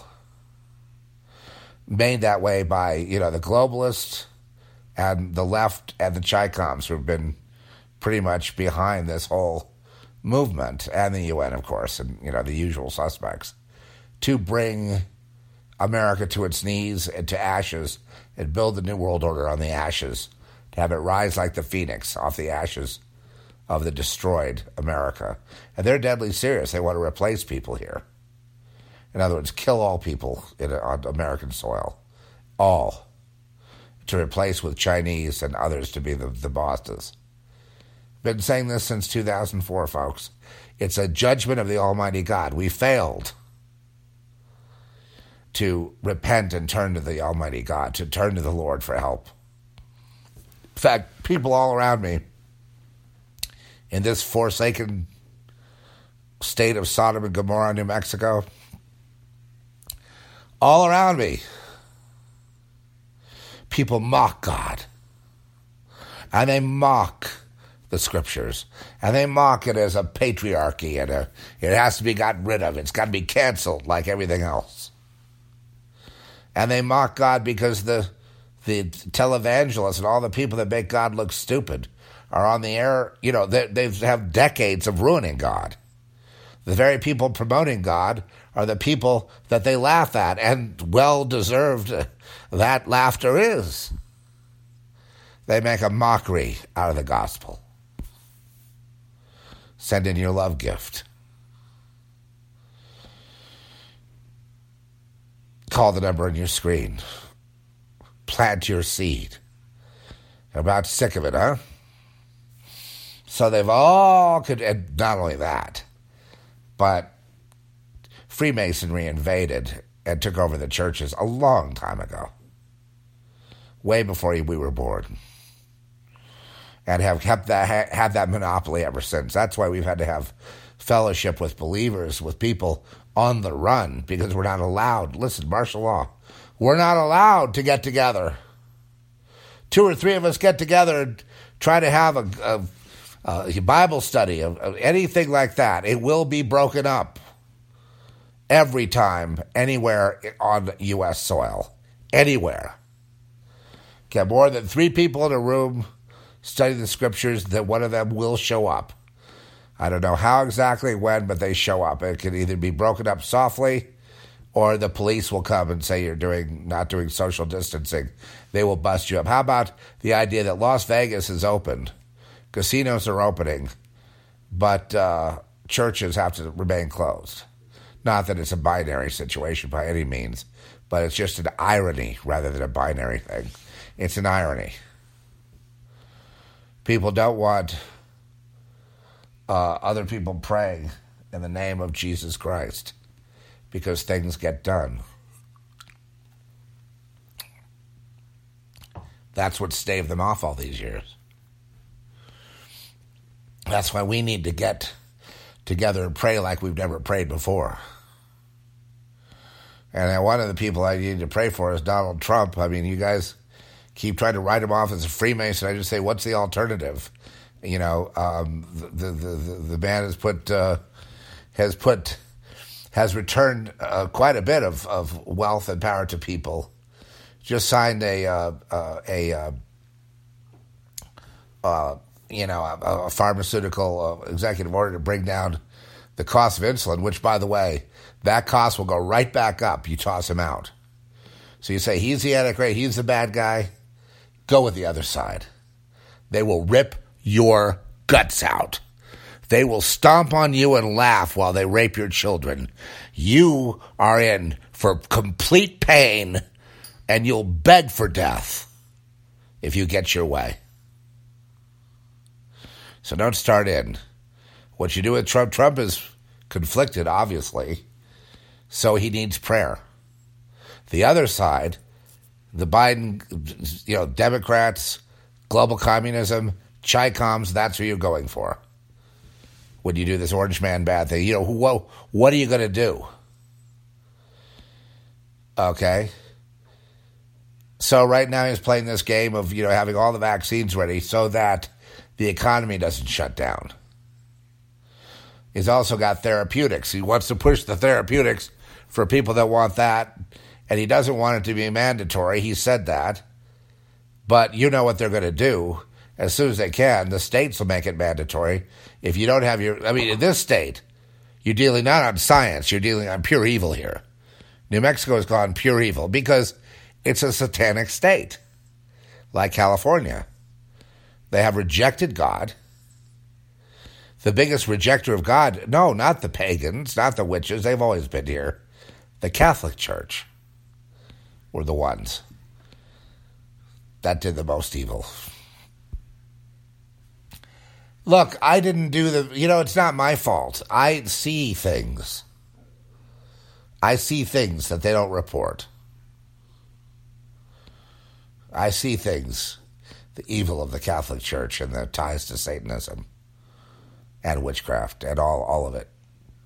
S1: Made that way by, you know, the globalists and the left and the Chi-Coms who have been pretty much behind this whole movement, and the U N, of course, and, you know, the usual suspects, to bring America to its knees and to ashes and build the New World Order on the ashes, to have it rise like the phoenix off the ashes of the destroyed America. And they're deadly serious. They want to replace people here. In other words, kill all people in, on American soil. All. To replace with Chinese and others to be the, the bosses. Been saying this since two thousand four, folks. It's a judgment of the Almighty God. We failed to repent and turn to the Almighty God, to turn to the Lord for help. In fact, people all around me in this forsaken state of Sodom and Gomorrah, New Mexico. All around me, people mock God. And they mock the scriptures. And they mock it as a patriarchy, and a, it has to be gotten rid of. It's got to be canceled like everything else. And they mock God because the the televangelists and all the people that make God look stupid are on the air. You know, they, they have decades of ruining God. The very people promoting God are the people that they laugh at, and well-deserved that laughter is. They make a mockery out of the gospel. Send in your love gift. Call the number on your screen. Plant your seed. You're about sick of it, huh? So they've all, could, and not only that, but Freemasonry invaded and took over the churches a long time ago. Way before we were born. And have kept that, had that monopoly ever since. That's why we've had to have fellowship with believers, with people on the run, because we're not allowed. Listen, martial law. We're not allowed to get together. Two or three of us get together and try to have a, a, a Bible study, of, of anything like that. It will be broken up every time, anywhere on U S soil. Anywhere. Get more than three people in a room study the scriptures, that one of them will show up. I don't know how exactly when, but they show up. It can either be broken up softly, or the police will come and say you're doing not doing social distancing. They will bust you up. How about the idea that Las Vegas is open, casinos are opening, but uh, churches have to remain closed? Not that it's a binary situation by any means, but it's just an irony rather than a binary thing. It's an irony. People don't want uh, other people praying in the name of Jesus Christ because things get done. That's what staved them off all these years. That's why we need to get together and pray like we've never prayed before. And one of the people I need to pray for is Donald Trump. I mean, you guys keep trying to write him off as a Freemason. I just say, what's the alternative? You know, um, the, the the the man has put uh, has put has returned uh, quite a bit of, of wealth and power to people. Just signed a uh, uh, a uh, uh, you know a, a pharmaceutical uh, executive order to bring down the cost of insulin. Which, by the way, that cost will go right back up. You toss him out. So you say he's the Antichrist, he's the bad guy. Go with the other side. They will rip your guts out. They will stomp on you and laugh while they rape your children. You are in for complete pain, and you'll beg for death if you get your way. So don't start in. What you do with Trump, Trump is conflicted, obviously, so he needs prayer. The other side, the Biden, you know, Democrats, global communism, Chi-coms, that's who you're going for. When you do this orange man bad thing, you know, what, what are you going to do? Okay. So right now he's playing this game of, you know, having all the vaccines ready so that the economy doesn't shut down. He's also got therapeutics. He wants to push the therapeutics for people that want that. And he doesn't want it to be mandatory. He said that. But you know what they're going to do. As soon as they can, the states will make it mandatory. If you don't have your... I mean, in this state, you're dealing not on science. You're dealing on pure evil here. New Mexico has gone pure evil because it's a satanic state. Like California. They have rejected God. The biggest rejecter of God... No, not the pagans, not the witches. They've always been here. The Catholic Church were the ones that did the most evil. Look, I didn't do the... You know, it's not my fault. I see things. I see things that they don't report. I see things. The evil of the Catholic Church and the ties to Satanism and witchcraft and all, all of it.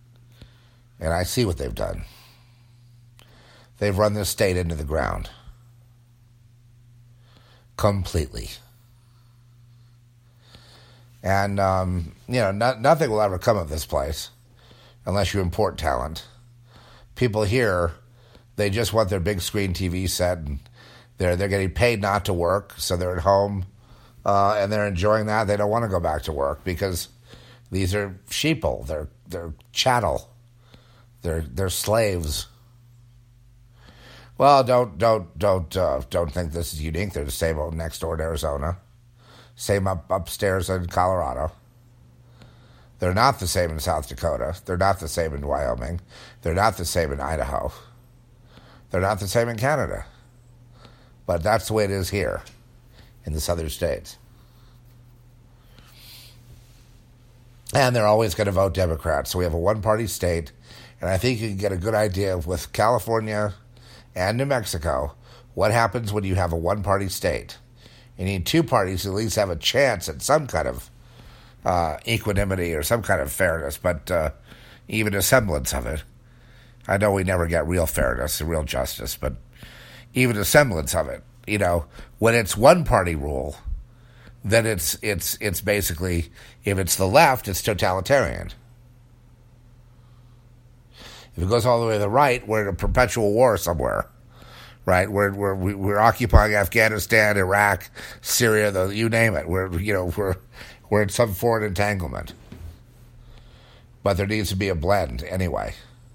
S1: And I see what they've done. They've run this state into the ground. Completely. And, um, you know, no, nothing will ever come of this place unless you import talent. People here, they just want their big screen T V set, and they're, they're getting paid not to work, so they're at home, uh, and they're enjoying that. They don't want to go back to work because these are sheeple. They're, they're chattel. They're, they're slaves. Well, don't don't don't uh, don't think this is unique. They're the same old next door in Arizona, same up upstairs in Colorado. They're not the same in South Dakota. They're not the same in Wyoming. They're not the same in Idaho. They're not the same in Canada. But that's the way it is here in the southern states. And they're always going to vote Democrat. So we have a one-party state, and I think you can get a good idea with California and New Mexico what happens when you have a one-party state. You need two parties to at least have a chance at some kind of uh, equanimity or some kind of fairness, but uh, even a semblance of it. I know we never get real fairness and real justice, but even a semblance of it. You know, when it's one-party rule, then it's it's it's basically, if it's the left, it's totalitarian. If it goes all the way to the right, we're in a perpetual war somewhere, right? We're we're we're occupying Afghanistan, Iraq, Syria, the, you name it. We're you know we're we're in some foreign entanglement. But there needs to be a blend anyway.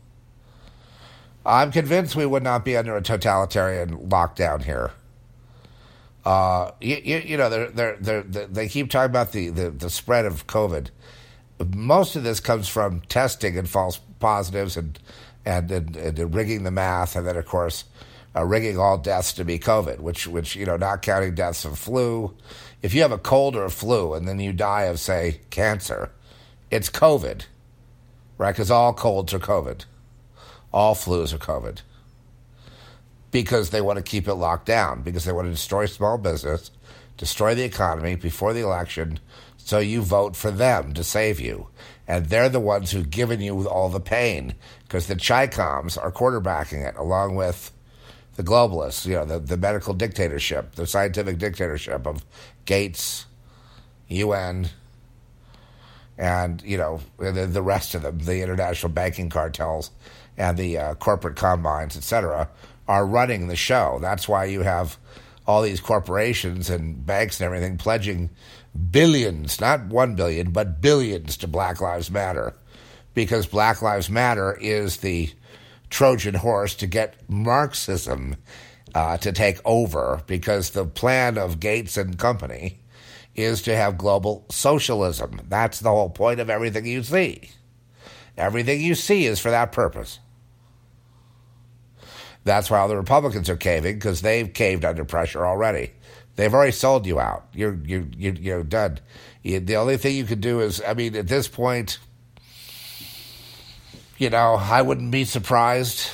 S1: I'm convinced we would not be under a totalitarian lockdown here. Uh, you, you, you know, they're, they're, they're, they keep talking about the, the, the spread of COVID. Most of this comes from testing and false positives and and, and, and rigging the math, and then, of course, uh, rigging all deaths to be COVID, which, which, you know, not counting deaths of flu. If you have a cold or a flu and then you die of, say, cancer, it's COVID, right? Because all colds are COVID. All flus are COVID. Because they want to keep it locked down, because they want to destroy small business, destroy the economy before the election, so you vote for them to save you. And they're the ones who've given you all the pain, because the Chi-Coms are quarterbacking it, along with the globalists, you know, the, the medical dictatorship, the scientific dictatorship of Gates, U N, and, you know, the, the rest of them, the international banking cartels and the uh, corporate combines, et cetera, are running the show. That's why you have all these corporations and banks and everything pledging billions, not one billion, but billions to Black Lives Matter, because Black Lives Matter is the Trojan horse to get Marxism uh, to take over, because the plan of Gates and company is to have global socialism. That's the whole point of everything you see. Everything you see is for that purpose. That's why all the Republicans are caving, because they've caved under pressure already. They've already sold you out. You're you you you're done. You, the only thing you could do is, I mean, at this point, you know, I wouldn't be surprised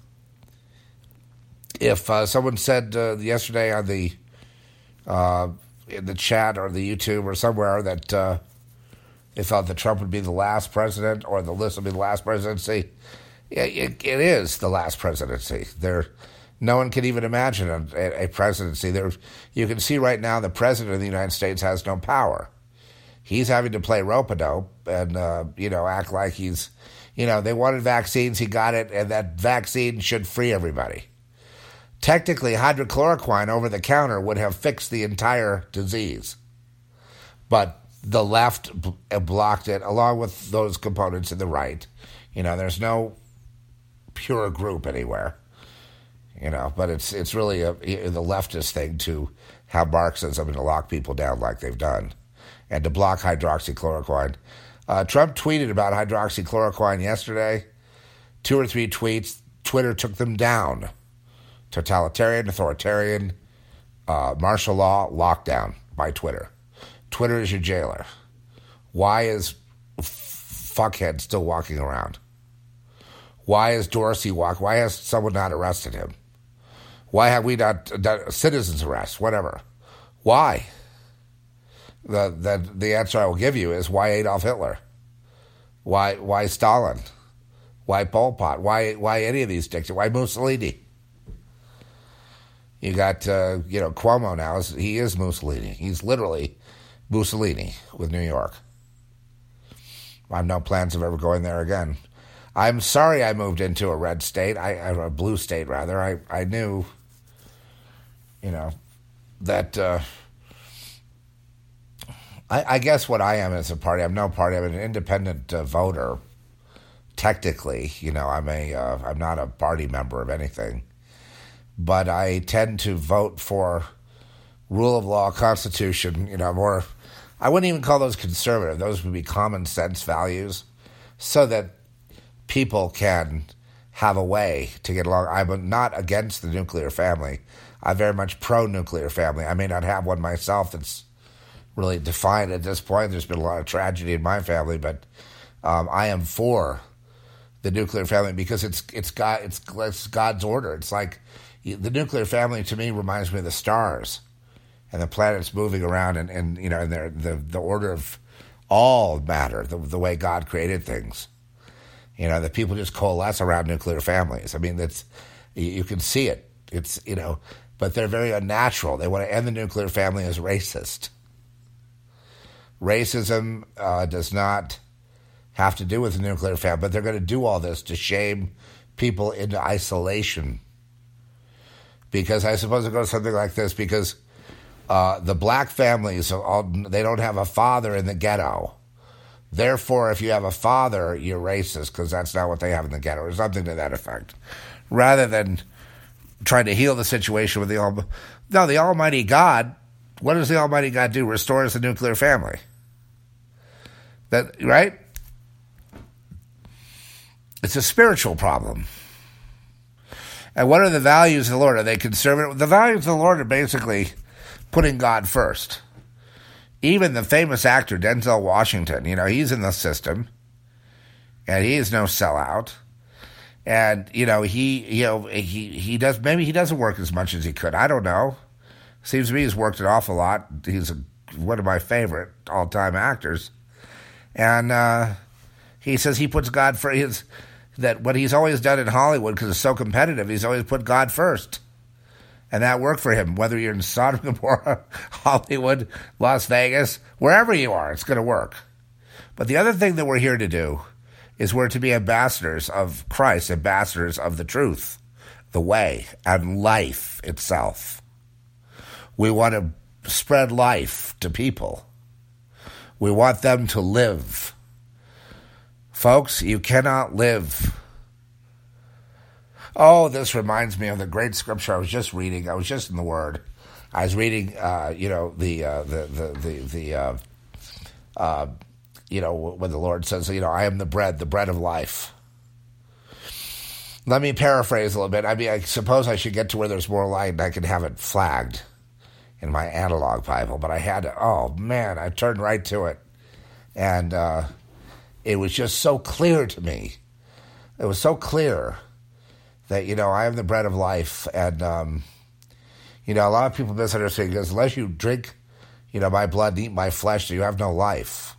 S1: if uh, someone said uh, yesterday on the uh, in the chat or the YouTube or somewhere that uh, they felt that Trump would be the last president, or the list would be the last presidency. It, it is the last presidency. There, no one can even imagine a, a presidency. There, you can see right now the president of the United States has no power. He's having to play rope-a-dope and uh, you know, act like he's, you know, they wanted vaccines, he got it, and that vaccine should free everybody. Technically, hydrochloroquine over the counter would have fixed the entire disease, but the left blocked it, along with those components in the right. You know, there's no pure group anywhere, you know, but it's it's really a, the leftist thing to have Marxism and to lock people down like they've done, and to block hydroxychloroquine. Uh, Trump tweeted about hydroxychloroquine yesterday, two or three tweets. Twitter took them down. Totalitarian, authoritarian, uh, martial law, lockdown by Twitter. Twitter is your jailer. Why is f- fuckhead still walking around? Why is Dorsey walk? Why has someone not arrested him? Why have we not done citizens arrest? Whatever. Why? The, the the answer I will give you is why Adolf Hitler? Why why Stalin? Why Pol Pot? Why why any of these dictators? Why Mussolini? You got, uh, you know, Cuomo now. He is Mussolini. He's literally Mussolini with New York. I have no plans of ever going there again. I'm sorry I moved into a red state, I, a blue state rather. I, I knew, you know, that, uh, I, I guess what I am as a party, I'm no party, I'm an independent uh, voter. Technically, you know, I'm a, uh, I'm not a party member of anything. But I tend to vote for rule of law, constitution, you know, more, I wouldn't even call those conservative. Those would be common sense values so that people can have a way to get along. I'm not against the nuclear family. I'm very much pro-nuclear family. I may not have one myself that's really defined at this point. There's been a lot of tragedy in my family, but um, I am for the nuclear family because it's it's God, it's, it's God's order. It's like, the nuclear family to me reminds me of the stars and the planets moving around and, and you know, and the the order of all matter, the, the way God created things. You know, the people just coalesce around nuclear families. I mean, that's, you, you can see it. It's, you know, but they're very unnatural. They want to end the nuclear family as racist. Racism uh, does not have to do with the nuclear family, but they're going to do all this to shame people into isolation. Because I suppose it goes something like this, because uh, the black families, all, they don't have a father in the ghetto. Therefore, if you have a father, you're racist, because that's not what they have in the ghetto, or something to that effect. Rather than trying to heal the situation with the Almighty. No, the Almighty God, what does the Almighty God do? Restores the nuclear family. That, right? It's a spiritual problem. And what are the values of the Lord? Are they conservative? The values of the Lord are basically putting God first. Even the famous actor Denzel Washington, you know, he's in the system, and he is no sellout. And you know, he, you know, he he does maybe he doesn't work as much as he could. I don't know. Seems to me he's worked an awful lot. He's a, one of my favorite all-time actors, and uh, he says he puts God for his. That what he's always done in Hollywood, because it's so competitive, he's always put God first. And that worked for him. Whether you're in Sodom and Gomorrah, Hollywood, Las Vegas, wherever you are, it's going to work. But the other thing that we're here to do is we're to be ambassadors of Christ, ambassadors of the truth, the way, and life itself. We want to spread life to people. We want them to live. Folks, you cannot live. Oh, this reminds me of the great scripture I was just reading. I was just in the Word. I was reading, uh, you know, the uh, the the the, the uh, uh, you know, when the Lord says, you know, I am the bread, the bread of life. Let me paraphrase a little bit. I mean, I suppose I should get to where there's more light and I can have it flagged in my analog Bible. But I had to. Oh man, I turned right to it, and. Uh, It was just so clear to me. It was so clear that, you know, I am the bread of life. And, um, you know, a lot of people misunderstand because unless you drink, you know, my blood and eat my flesh, you have no life.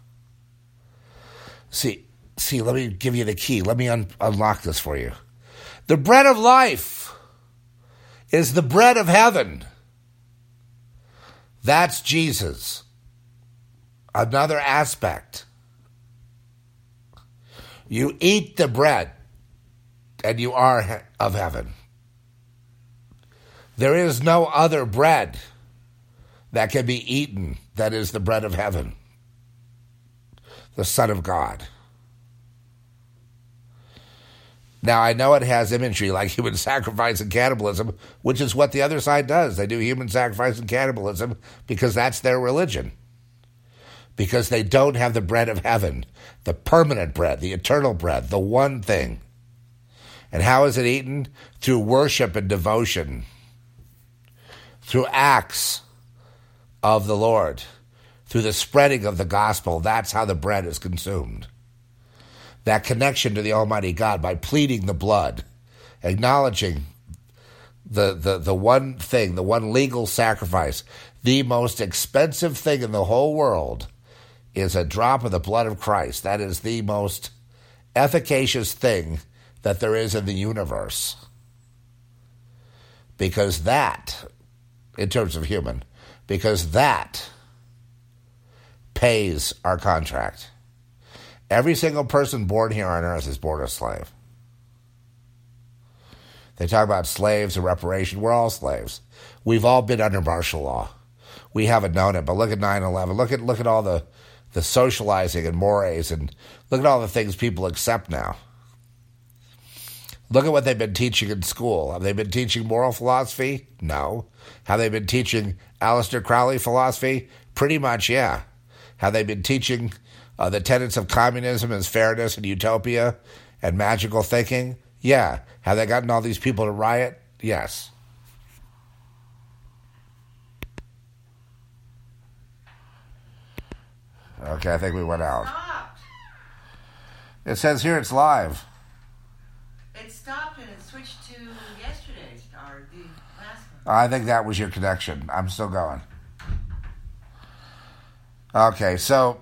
S1: See, see, let me give you the key. Let me un- unlock this for you. The bread of life is the bread of heaven. That's Jesus. Another aspect. You eat the bread, and you are of heaven. There is no other bread that can be eaten that is the bread of heaven, the Son of God. Now, I know it has imagery like human sacrifice and cannibalism, which is what the other side does. They do human sacrifice and cannibalism because that's their religion. Because they don't have the bread of heaven, the permanent bread, the eternal bread, the one thing. And how is it eaten? Through worship and devotion. Through acts of the Lord. Through the spreading of the gospel. That's how the bread is consumed. That connection to the Almighty God by pleading the blood. Acknowledging the, the, the one thing, the one legal sacrifice. The most expensive thing in the whole world is a drop of the blood of Christ. That is the most efficacious thing that there is in the universe. Because that, in terms of human, because that pays our contract. Every single person born here on earth is born a slave. They talk about slaves and reparation. We're all slaves. We've all been under martial law. We haven't known it, but look at nine eleven. Look at look at all the, the socializing and mores, and look at all the things people accept now. Look at what they've been teaching in school. Have they been teaching moral philosophy? No. Have they been teaching Aleister Crowley philosophy? Pretty much, yeah. Have they been teaching uh, the tenets of communism as fairness and utopia and magical thinking? Yeah. Have they gotten all these people to riot? Yes. Okay, I think we went out.
S2: Stopped.
S1: It says here it's live.
S2: It stopped and it switched to yesterday, or the last one.
S1: I think that was your connection. I'm still going. Okay, so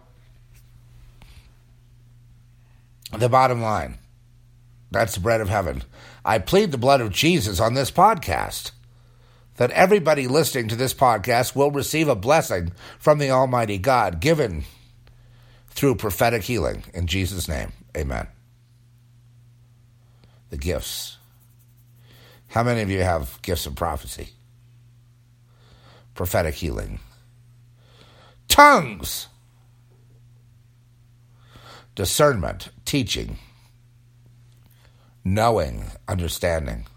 S1: the bottom line, that's the bread of heaven. I plead the blood of Jesus on this podcast, that everybody listening to this podcast will receive a blessing from the Almighty God given through prophetic healing. In Jesus' name, amen. The gifts. How many of you have gifts of prophecy? Prophetic healing. Tongues. Discernment, teaching, knowing, understanding.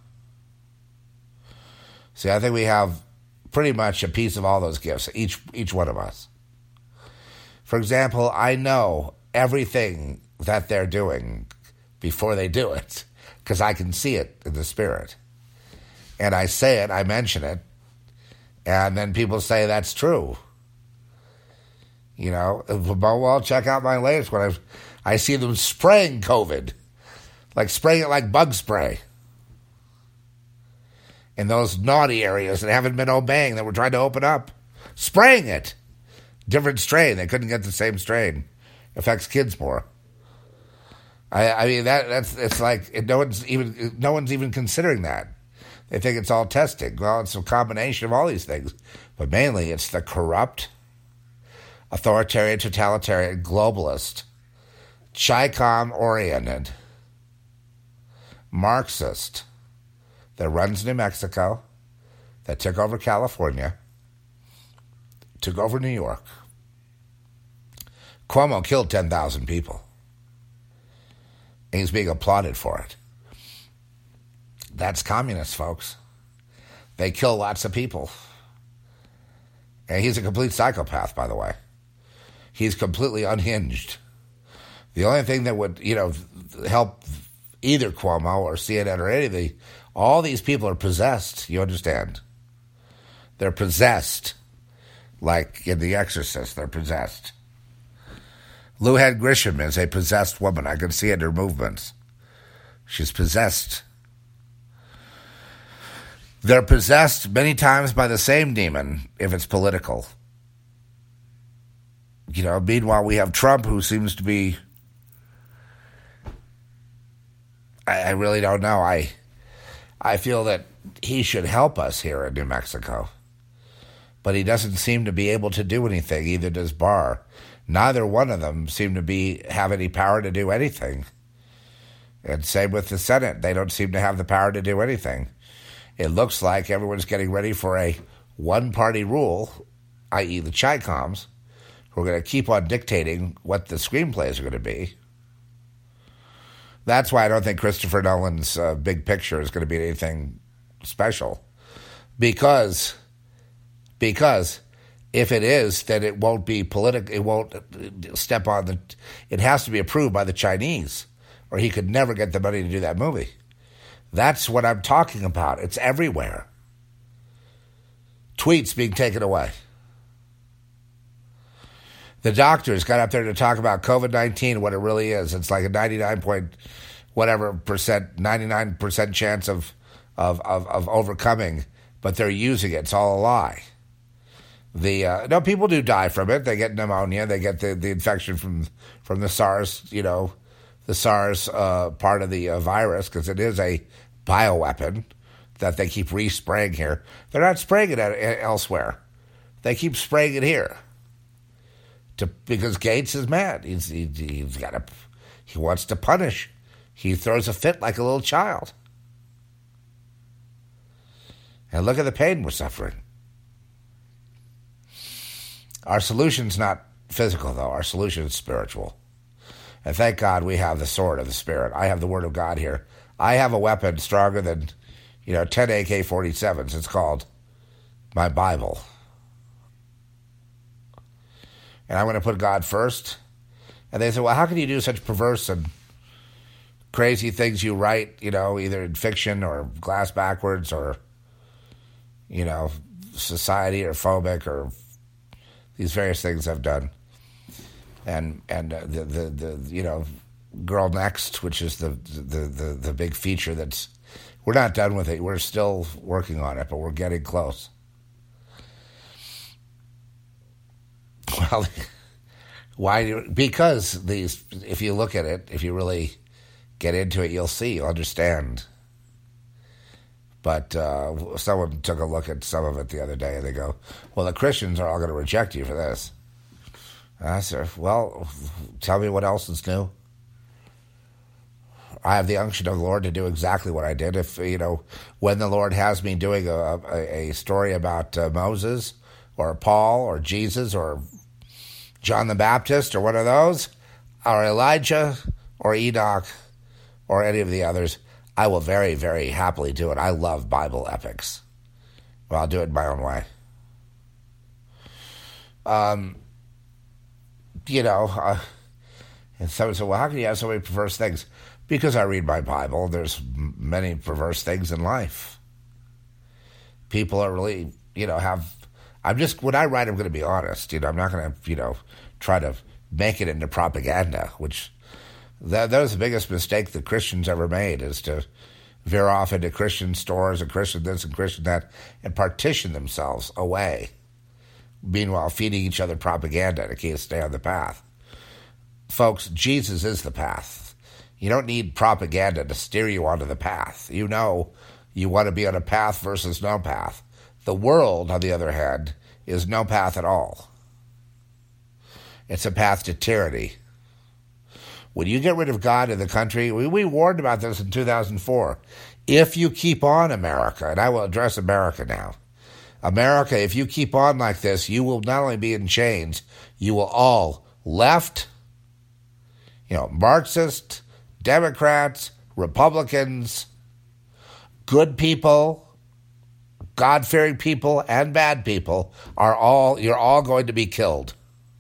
S1: See, I think we have pretty much a piece of all those gifts, each each one of us. For example, I know everything that they're doing before they do it, because I can see it in the spirit. And I say it, I mention it, and then people say that's true. You know, well, check out my latest when I I see them spraying COVID, like spraying it like bug spray in those naughty areas that haven't been obeying, that we're trying to open up. Spraying it. Different strain. They couldn't get the same strain. Affects kids more. I, I mean, that that's it's like no one's even no one's even considering that. They think it's all testing. Well, it's a combination of all these things, but mainly it's the corrupt, authoritarian, totalitarian, globalist, Chi-Com-oriented, Marxist that runs New Mexico, that took over California, took over New York. Cuomo killed ten thousand people. And he's being applauded for it. That's communists, folks. They kill lots of people. And he's a complete psychopath, by the way. He's completely unhinged. The only thing that would, you know, help either Cuomo or C N N or any of the, all these people are possessed, you understand? They're possessed. Like in The Exorcist, they're possessed. Luann Grisham is a possessed woman. I can see it in her movements. She's possessed. They're possessed many times by the same demon if it's political. You know, meanwhile, we have Trump, who seems to be... I, I really don't know. I, I feel that he should help us here in New Mexico. But he doesn't seem to be able to do anything. Either does Barr. Neither one of them seem to be have any power to do anything. And same with the Senate. They don't seem to have the power to do anything. It looks like everyone's getting ready for a one-party rule, that is the Chi-Coms, who are going to keep on dictating what the screenplays are going to be. That's why I don't think Christopher Nolan's uh, big picture is going to be anything special. Because... Because if it is, then it won't be political. It won't step on the. It has to be approved by the Chinese, or he could never get the money to do that movie. That's what I'm talking about. It's everywhere. Tweets being taken away. The doctors got up there to talk about COVID nineteen, what it really is. It's like a ninety-nine point whatever percent, ninety-nine percent chance of of of, of overcoming, but they're using it. It's all a lie. The uh, no, people do die from it. They get pneumonia. They get the, the infection from from the SARS, you know, the SARS uh, part of the uh, virus, because it is a bioweapon that they keep re-spraying here. They're not spraying it elsewhere. They keep spraying it here. To, because Gates is mad. He's, he, he's got a, he wants to punish. He throws a fit like a little child. And look at the pain we're suffering. Our solution's not physical, though. Our solution is spiritual. And thank God we have the sword of the Spirit. I have the Word of God here. I have a weapon stronger than, you know, ten A K forty-sevens. It's called my Bible. And I'm going to put God first. And they say, well, how can you do such perverse and crazy things you write, you know, either in fiction or glass backwards or, you know, society or phobic or these various things I've done. And and uh, the, the, the, you know, Girl Next, which is the, the, the, the big feature that's, we're not done with it. We're still working on it, but we're getting close. Well, why? Do, because these, if you look at it, if you really get into it, you'll see, you'll understand. But uh, someone took a look at some of it the other day, and they go, well, the Christians are all going to reject you for this. And I said, well, tell me what else is new. I have the unction of the Lord to do exactly what I did. If, you know, when the Lord has me doing a, a, a story about uh, Moses or Paul or Jesus or John the Baptist or one of those, or Elijah or Enoch or any of the others, I will very, very happily do it. I love Bible epics. Well, I'll do it in my own way. Um, you know, uh, and someone said, well, how can you have so many perverse things? Because I read my Bible. There's many perverse things in life. People are really, you know, have... I'm just, when I write, I'm going to be honest. You know, I'm not going to, you know, try to make it into propaganda, which that, that was the biggest mistake the Christians ever made, is to veer off into Christian stores and Christian this and Christian that and partition themselves away, meanwhile feeding each other propaganda to keep stay on the path. Folks, Jesus is the path. You don't need propaganda to steer you onto the path. You know you want to be on a path versus no path. The world, on the other hand, is no path at all. It's a path to tyranny. When you get rid of God in the country, we, we warned about this in two thousand four. If you keep on, America, and I will address America now, America, if you keep on like this, you will not only be in chains, you will all left, you know, Marxist, Democrats, Republicans, good people, God-fearing people, and bad people are all, you're all going to be killed.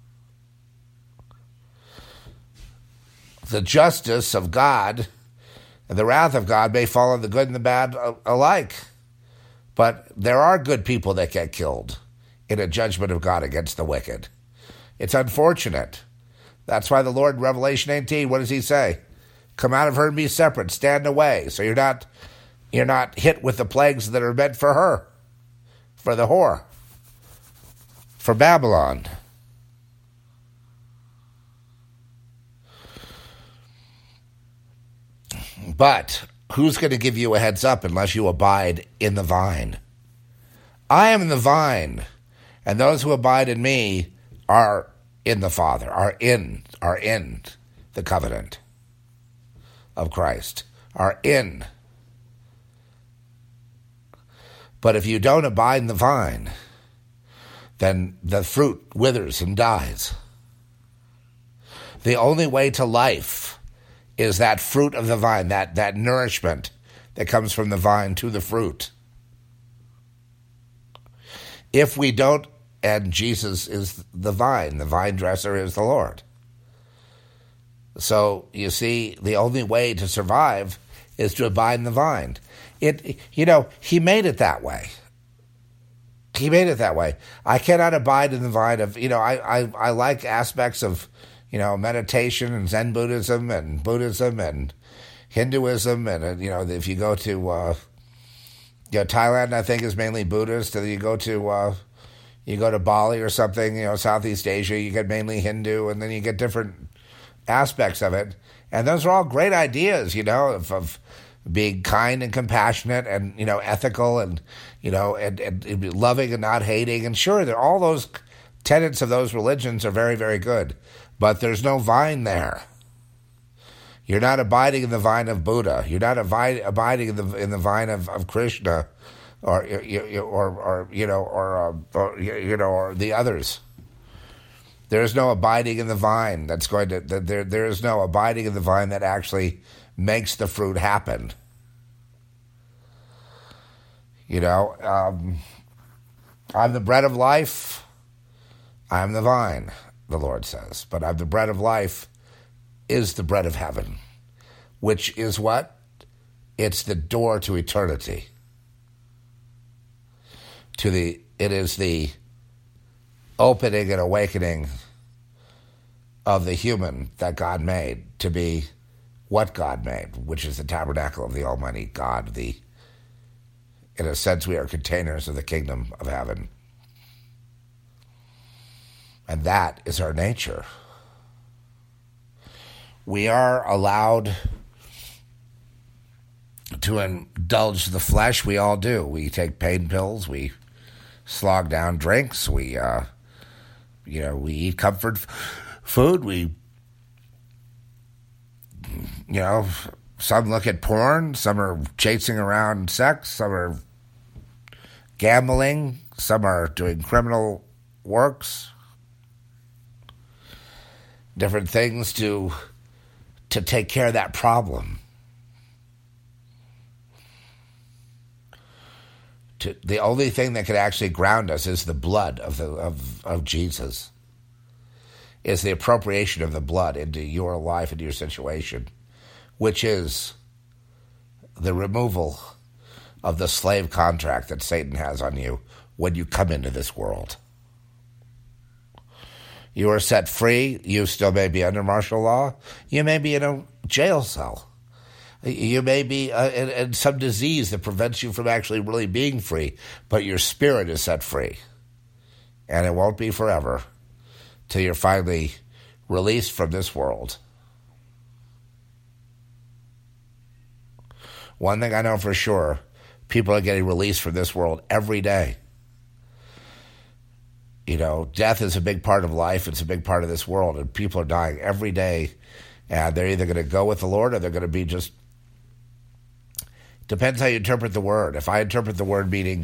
S1: The justice of God and the wrath of God may fall on the good and the bad alike. But there are good people that get killed in a judgment of God against the wicked. It's unfortunate. That's why the Lord in Revelation eighteen, what does he say? Come out of her and be separate, stand away. So you're not you're not hit with the plagues that are meant for her, for the whore, for Babylon. But who's going to give you a heads up unless you abide in the vine? I am in the vine, and those who abide in me are in the Father, are in, are in the covenant of Christ, are in. But if you don't abide in the vine, then the fruit withers and dies. The only way to life is that fruit of the vine, that, that nourishment that comes from the vine to the fruit. If we don't, and Jesus is the vine, the vine dresser is the Lord. So, you see, the only way to survive is to abide in the vine. It, you know, he made it that way. He made it that way. I cannot abide in the vine of, you know, I, I, I like aspects of, you know, meditation and Zen Buddhism and Buddhism and Hinduism. And, you know, if you go to, uh, you know, Thailand, I think, is mainly Buddhist. And you go to, uh, you go to Bali or something, you know, Southeast Asia, you get mainly Hindu. And then you get different aspects of it. And those are all great ideas, you know, of, of being kind and compassionate and, you know, ethical and, you know, and, and loving and not hating. And sure, there, all those tenets of those religions are very, very good. But there's no vine there. You're not abiding in the vine of Buddha. You're not abide, abiding in the in the vine of, of Krishna, or or or you know, or, uh, or you know, or the others. There is no abiding in the vine that's going to. There there is no abiding in the vine that actually makes the fruit happen. You know, um, I'm the bread of life. I'm the vine, the Lord says, but I'm the bread of life. Is the bread of heaven, which is what? It's the door to eternity. To the it is the opening and awakening of the human that God made to be what God made, which is the tabernacle of the Almighty God. The in a sense, we are containers of the kingdom of heaven, and that is our nature. We are allowed to indulge the flesh. We all do. We take pain pills. We slog down drinks. We, uh, you know, we eat comfort food. We, you know, some look at porn. Some are chasing around sex. Some are gambling. Some are doing criminal works. Different things to... to take care of that problem. To, the only thing that could actually ground us is the blood of the of, of Jesus. Is the appropriation of the blood into your life, into your situation, which is the removal of the slave contract that Satan has on you when you come into this world. You are set free. You still may be under martial law. You may be in a jail cell. You may be uh, in, in some disease that prevents you from actually really being free, but your spirit is set free. And it won't be forever till you're finally released from this world. One thing I know for sure, people are getting released from this world every day. You know, death is a big part of life. It's a big part of this world. And people are dying every day. And they're either going to go with the Lord or they're going to be just... Depends how you interpret the word. If I interpret the word meaning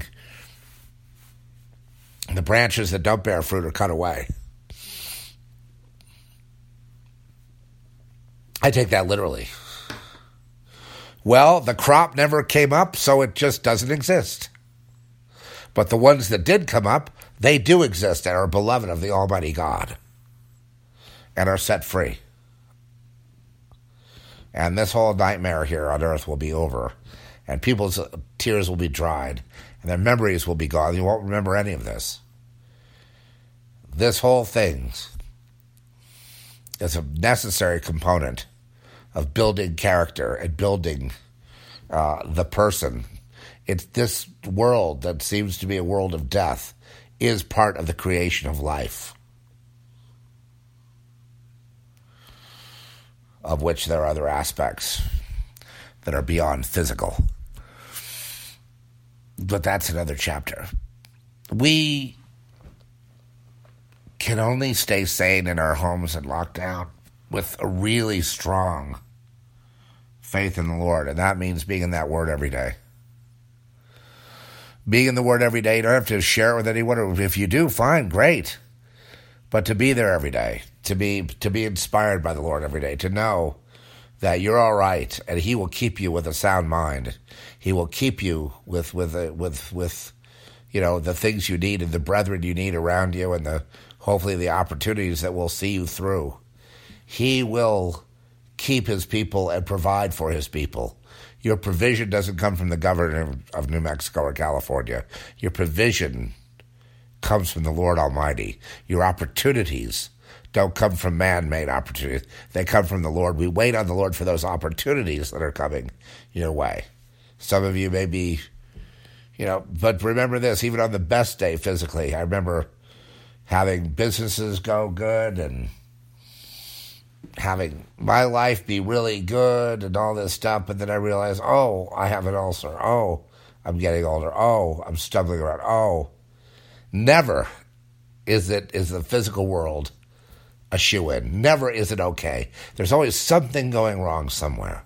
S1: the branches that don't bear fruit are cut away, I take that literally. Well, the crop never came up, so it just doesn't exist. But the ones that did come up, they do exist and are beloved of the Almighty God and are set free. And this whole nightmare here on earth will be over, and people's tears will be dried, and their memories will be gone. You won't remember any of this. This whole thing is a necessary component of building character and building uh, the person. It's this world that seems to be a world of death is part of the creation of life, of which there are other aspects that are beyond physical. But that's another chapter. We can only stay sane in our homes and lockdown with a really strong faith in the Lord, and that means being in that Word every day. Being in the Word every day, you don't have to share it with anyone. If you do, fine, great. But to be there every day, to be to be inspired by the Lord every day, to know that you're all right, and He will keep you with a sound mind. He will keep you with with a, with with you know the things you need and the brethren you need around you, and the hopefully the opportunities that will see you through. He will keep His people and provide for His people. Your provision doesn't come from the governor of New Mexico or California. Your provision comes from the Lord Almighty. Your opportunities don't come from man-made opportunities. They come from the Lord. We wait on the Lord for those opportunities that are coming your way. Some of you may be, you know, but remember this, even on the best day physically, I remember having businesses go good and having my life be really good and all this stuff, but then I realize, oh, I have an ulcer. Oh, I'm getting older. Oh, I'm stumbling around. Oh, never is it is the physical world a shoo-in. Never is it okay. There's always something going wrong somewhere.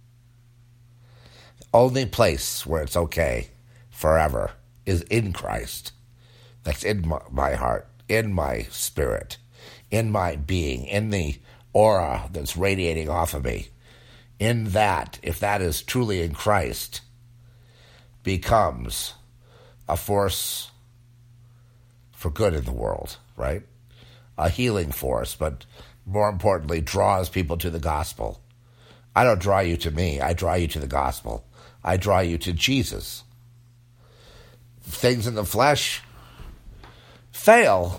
S1: The only place where it's okay forever is in Christ. That's in my, my heart, in my spirit, in my being, in the aura that's radiating off of me. In that, if that is truly in Christ, becomes a force for good in the world, right? A healing force, but more importantly, draws people to the gospel. I don't draw you to me. I draw you to the gospel. I draw you to Jesus. Things in the flesh fail.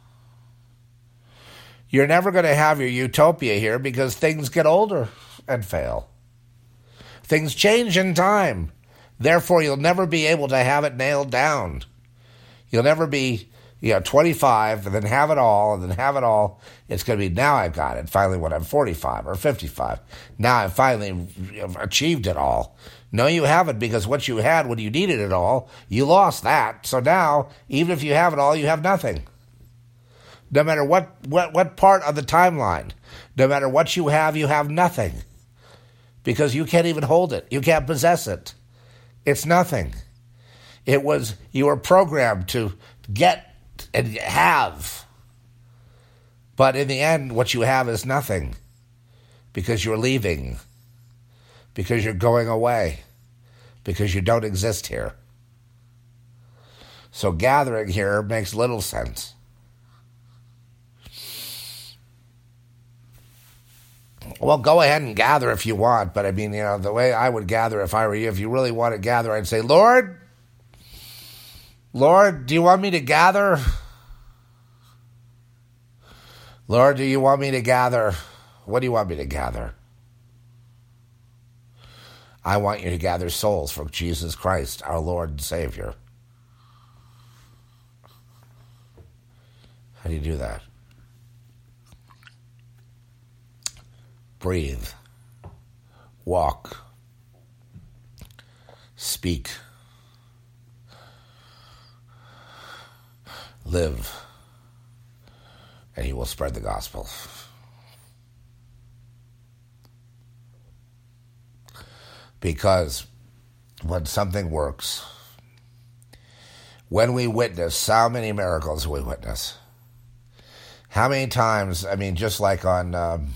S1: You're never going to have your utopia here because things get older and fail. Things change in time. Therefore, you'll never be able to have it nailed down. You'll never be, you know, twenty-five and then have it all and then have it all. It's going to be, now I've got it. Finally, when I'm forty-five or fifty-five. Now I've finally achieved it all. No, you haven't, because what you had when you needed it all, you lost that. So now, even if you have it all, you have nothing. No matter what, what, what part of the timeline, no matter what you have, you have nothing. Because you can't even hold it. You can't possess it. It's nothing. It was, you were programmed to get and have. But in the end, what you have is nothing. Because you're leaving. Because you're going away. Because you don't exist here. So gathering here makes little sense. Well, go ahead and gather if you want, but I mean, you know, the way I would gather if I were you, if you really want to gather, I'd say, Lord, Lord, do you want me to gather? Lord, do you want me to gather? What do you want me to gather? I want you to gather souls for Jesus Christ, our Lord and Savior. How do you do that? Breathe. Walk. Speak. Live. And you will spread the gospel. Because when something works, when we witness, how many miracles we witness? How many times, I mean, just like on, um,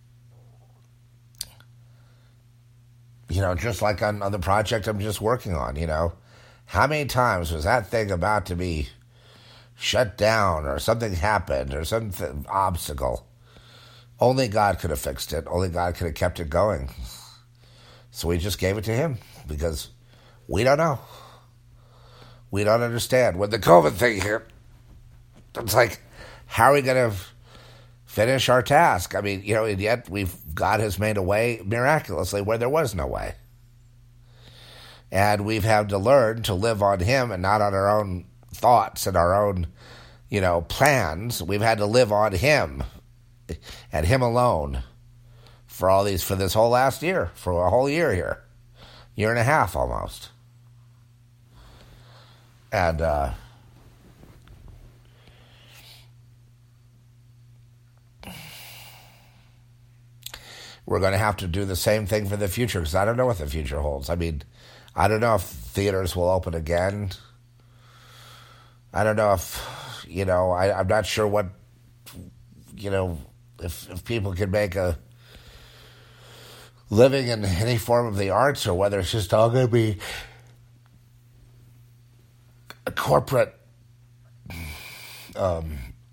S1: you know, just like on, on the project I'm just working on, you know, how many times was that thing about to be shut down or something happened or some th- obstacle? Only God could have fixed it. Only God could have kept it going. So we just gave it to him because we don't know. We don't understand. When the COVID thing hit, it's like, how are we going to finish our task? I mean, you know, and yet we've God has made a way miraculously where there was no way. And we've had to learn to live on him and not on our own thoughts and our own, you know, plans. We've had to live on him and him alone. For all these, for this whole last year, for a whole year here, year and a half almost, and uh, we're going to have to do the same thing for the future because I don't know what the future holds. I mean, I don't know if theaters will open again. I don't know if, you know, I, I'm not sure what, you know, if if people can make a living in any form of the arts or whether it's just all going to be a corporate um,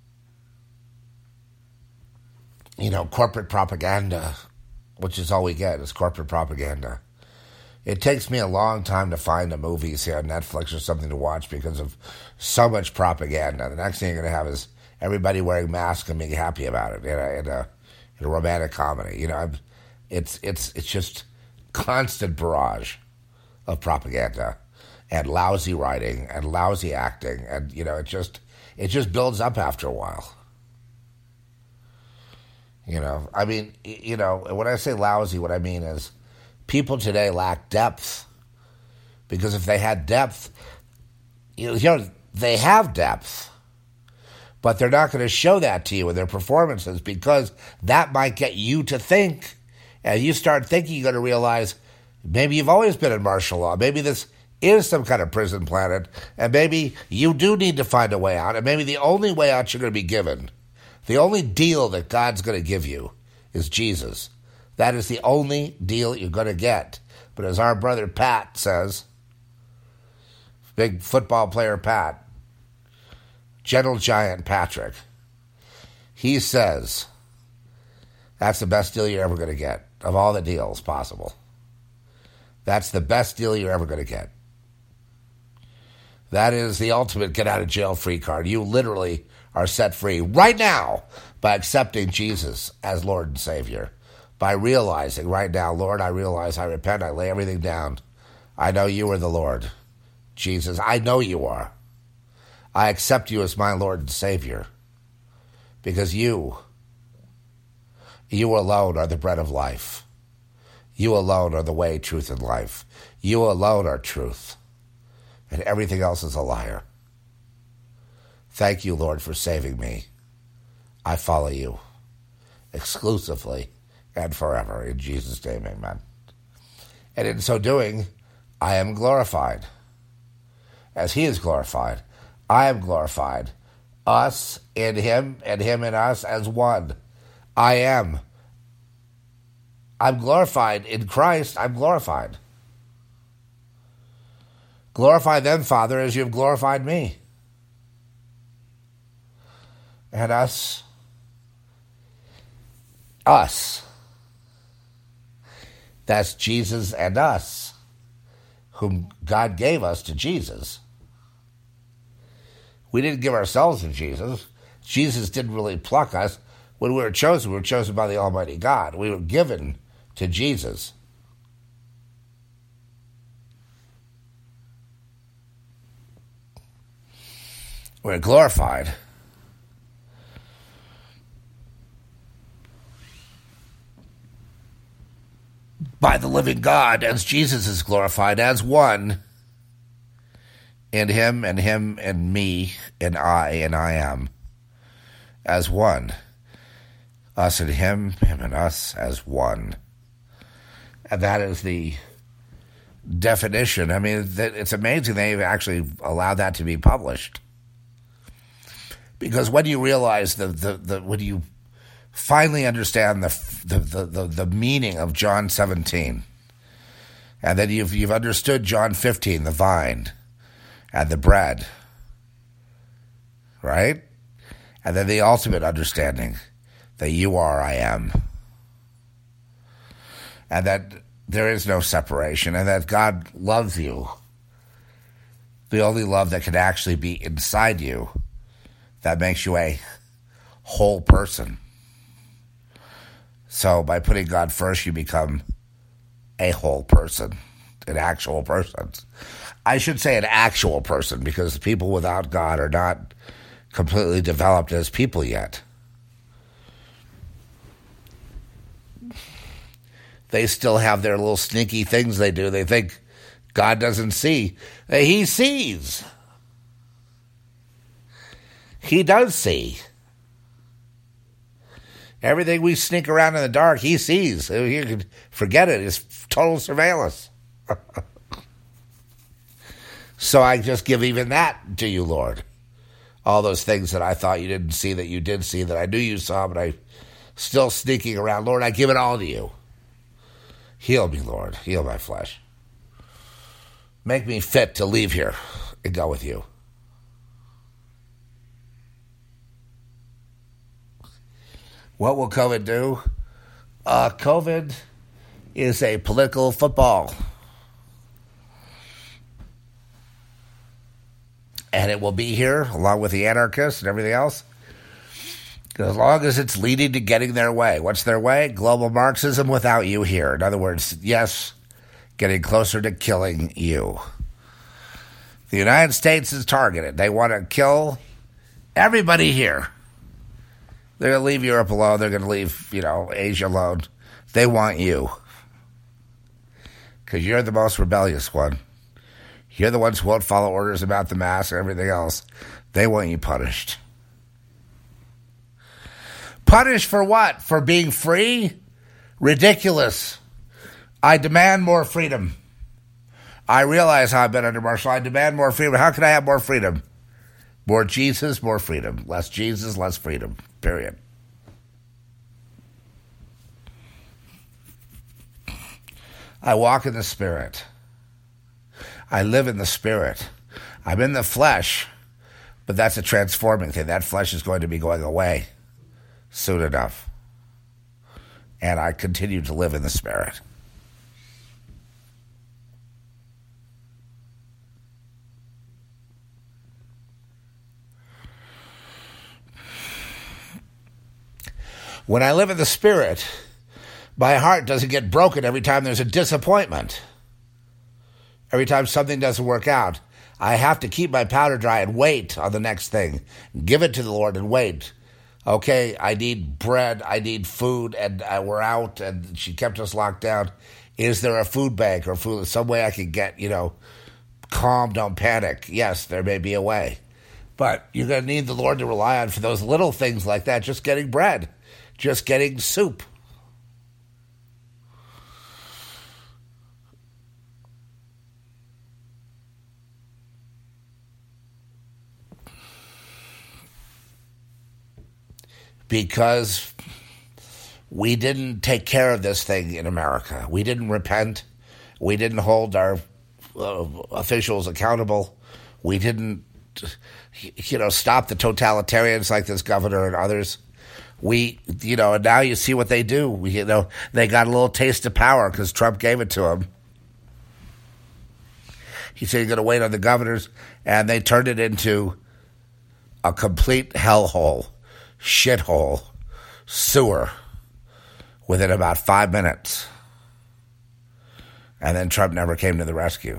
S1: you know, corporate propaganda, which is all we get is corporate propaganda. It takes me a long time to find the movies here on Netflix or something to watch because of so much propaganda. The next thing you're going to have is everybody wearing masks and being happy about it in a, in a, in a romantic comedy. You know, I'm, It's it's it's just constant barrage of propaganda and lousy writing and lousy acting, and you know it just it just builds up after a while. You know, I mean, you know, when I say lousy, what I mean is people today lack depth. Because if they had depth, you know, they have depth, but they're not going to show that to you in their performances because that might get you to think. And you start thinking, you're going to realize maybe you've always been in martial law. Maybe this is some kind of prison planet, and maybe you do need to find a way out. And maybe the only way out you're going to be given, the only deal that God's going to give you is Jesus. That is the only deal you're going to get. But as our brother Pat says, big football player Pat, gentle giant Patrick, he says that's the best deal you're ever going to get of all the deals possible. That's the best deal you're ever going to get. That is the ultimate get out of jail free card. You literally are set free right now by accepting Jesus as Lord and Savior. By realizing right now, Lord, I realize, I repent, I lay everything down. I know you are the Lord. Jesus, I know you are. I accept you as my Lord and Savior. Because you, you alone are the bread of life. You alone are the way, truth, and life. You alone are truth. And everything else is a liar. Thank you, Lord, for saving me. I follow you exclusively and forever. In Jesus' name, amen. And in so doing, I am glorified. As he is glorified, I am glorified. Us in him and him in us as one. I am. I'm glorified in Christ. I'm glorified. Glorify them, Father, as you have glorified me. And us. Us. That's Jesus and us, whom God gave us to Jesus. We didn't give ourselves to Jesus. Jesus didn't really pluck us. When we were chosen, we were chosen by the Almighty God. We were given to Jesus. We're glorified. By the living God, as Jesus is glorified as one, in him and him and me and I and I am, as one. Us and him, him and us as one. And that is the definition. I mean, it's amazing they've actually allowed that to be published. Because when you realize the, the, the when you finally understand the, the the, the the meaning of John seventeen, and then you've you've understood John fifteen, the vine and the bread, right? And then the ultimate understanding that you are, I am, and that there is no separation, and that God loves you, the only love that can actually be inside you. That makes you a whole person. So by putting God first, you become a whole person, an actual person. I should say an actual person, because people without God are not completely developed as people yet. They still have their little sneaky things they do. They think God doesn't see. He sees. He does see. Everything we sneak around in the dark, he sees. You can forget it. It's total surveillance. So I just give even that to you, Lord. All those things that I thought you didn't see, that you did see, that I knew you saw, but I still sneaking around. Lord, I give it all to you. Heal me, Lord. Heal my flesh. Make me fit to leave here and go with you. What will COVID do? Uh, COVID is a political football. And it will be here, along with the anarchists and everything else, as long as it's leading to getting their way. What's their way? Global Marxism without you here. In other words, yes, getting closer to killing you. The United States is targeted. They want to kill everybody here. They're going to leave Europe alone. They're going to leave, you know, Asia alone. They want you. Because you're the most rebellious one. You're the ones who won't follow orders about the mass and everything else. They want you punished. Punished for what? For being free? Ridiculous. I demand more freedom. I realize how I've been under martial law. I demand more freedom. How can I have more freedom? More Jesus, more freedom. Less Jesus, less freedom. Period. I walk in the Spirit. I live in the Spirit. I'm in the flesh, but that's a transforming thing. That flesh is going to be going away soon enough. And I continue to live in the Spirit. When I live in the Spirit, my heart doesn't get broken every time there's a disappointment. Every time something doesn't work out, I have to keep my powder dry and wait on the next thing. Give it to the Lord and wait. Okay, I need bread, I need food, and uh, we're out, and she kept us locked down. Is there a food bank or food, some way I can get, you know, calm, don't panic? Yes, there may be a way. But you're going to need the Lord to rely on for those little things like that, just getting bread, just getting soup. Because we didn't take care of this thing in America. We didn't repent. We didn't hold our uh, officials accountable. We didn't, you know, stop the totalitarians like this governor and others. We, you know, and now you see what they do. We, you know, they got a little taste of power because Trump gave it to them. He said he's going to wait on the governors, and they turned it into a complete hellhole. Shithole, sewer, within about five minutes. And then Trump never came to the rescue.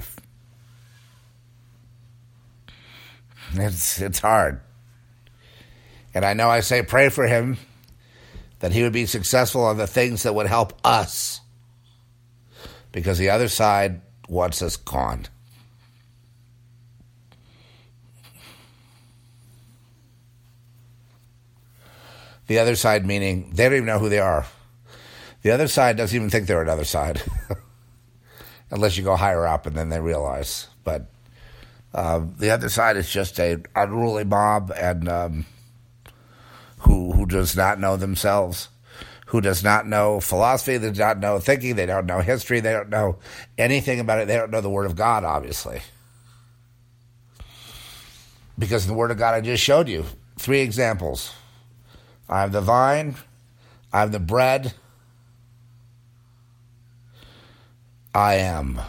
S1: It's it's hard. And I know I say pray for him, that he would be successful on the things that would help us. Because the other side wants us gone. The other side meaning they don't even know who they are. The other side doesn't even think they're another side. Unless you go higher up and then they realize. But uh, the other side is just a unruly mob and um, who who does not know themselves, who does not know philosophy, they do not know thinking, they don't know history, they don't know anything about it. They don't know the Word of God, obviously. Because in the Word of God I just showed you three examples. I'm the vine, I'm the bread, I am.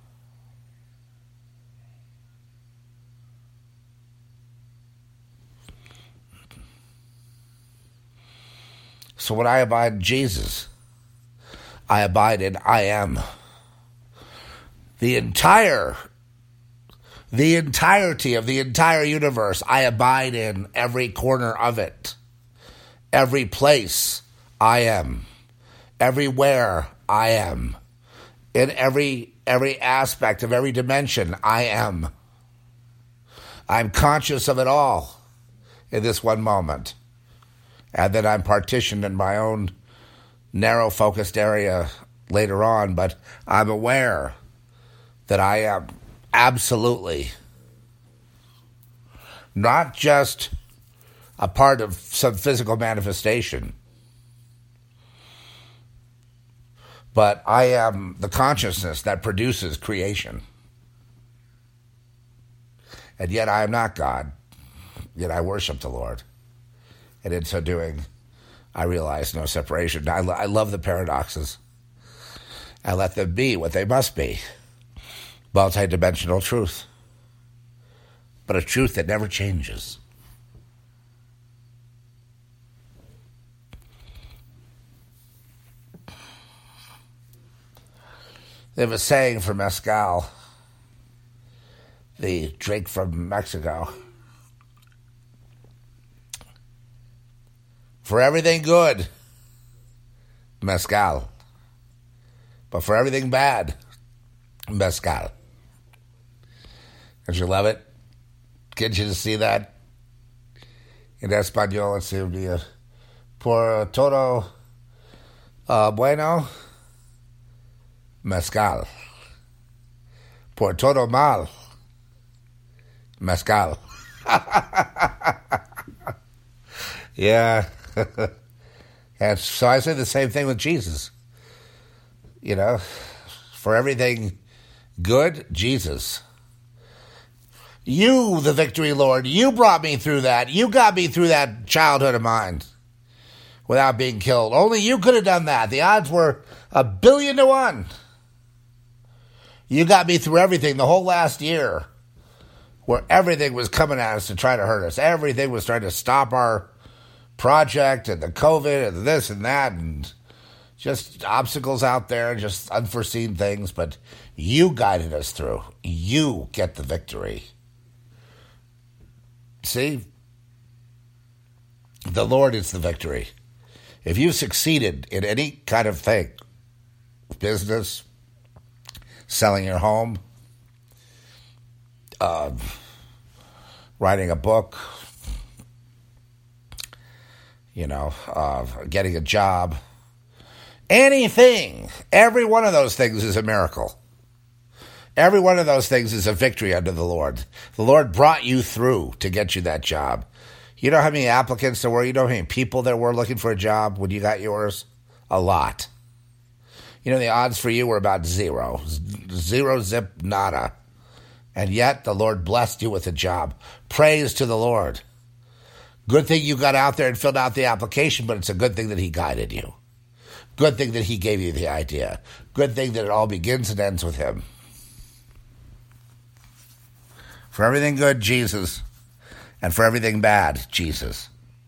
S1: So when I abide in Jesus, I abide in I am. The entire, the entirety of the entire universe, I abide in every corner of it. Every place, I am. Everywhere, I am. In every every aspect of every dimension, I am. I'm conscious of it all in this one moment. And then I'm partitioned in my own narrow focused area later on, but I'm aware that I am absolutely not just a part of some physical manifestation, but I am the consciousness that produces creation. And yet I am not God, yet I worship the Lord. And in so doing, I realize no separation. I, lo- I love the paradoxes. I let them be what they must be. Multi-dimensional truth. But a truth that never changes. They have a saying for mezcal, the drink from Mexico. for everything good, mezcal. But for everything bad, mezcal. Don't you love it? Get you to see that? In Espanol, let's see, it would be a por todo uh, bueno, mezcal. Por todo mal, mezcal. Yeah. And so I say the same thing with Jesus. You know, for everything good, Jesus. You, the victory Lord, you brought me through that. You got me through that childhood of mine without being killed. Only you could have done that. The odds were a billion to one. You got me through everything the whole last year where everything was coming at us to try to hurt us. Everything was trying to stop our project and the COVID and this and that and just obstacles out there, just unforeseen things. But you guided us through. You get the victory. See? The Lord is the victory. If you succeeded in any kind of thing, business, selling your home, uh, writing a book, you know, uh, getting a job, anything, every one of those things is a miracle. Every one of those things is a victory under the Lord. The Lord brought you through to get you that job. You know how many applicants there were? You know how many people there were looking for a job when you got yours? A lot. You know, the odds for you were about zero. Zero, zip, nada. And yet the Lord blessed you with a job. Praise to the Lord. Good thing you got out there and filled out the application, but it's a good thing that he guided you. Good thing that he gave you the idea. Good thing that it all begins and ends with him. For everything good, Jesus. And for everything bad, Jesus.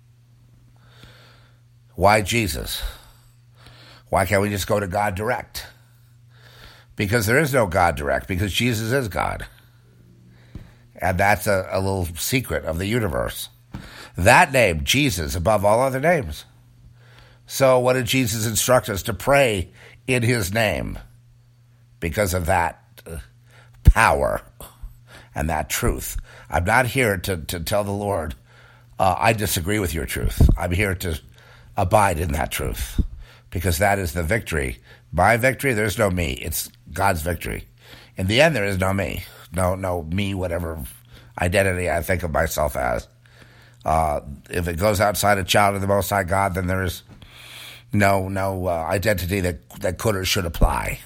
S1: Why Jesus? Why can't we just go to God direct? Because there is no God direct, because Jesus is God. And that's a, a little secret of the universe. That name, Jesus, above all other names. So what did Jesus instruct us? To pray in his name because of that uh, power and that truth. I'm not here to, to tell the Lord, uh, I disagree with your truth. I'm here to abide in that truth because that is the victory. My victory, there's no me. It's God's victory. In the end, there is no me. No, no me, whatever identity I think of myself as. Uh, if it goes outside a child of the Most High God, then there is no no uh, identity that, that could or should apply.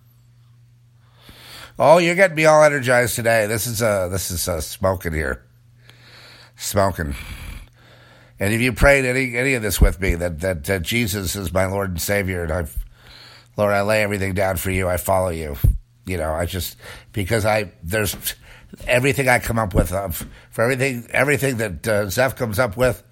S1: Oh, you're getting me all energized today. This is uh, this is uh, smoking here, smoking. And if you prayed any any of this with me, that that, that Jesus is my Lord and Savior, and I've Lord, I lay everything down for you. I follow you. You know, I just because I there's everything I come up with uh, for everything everything that uh, Zeph comes up with.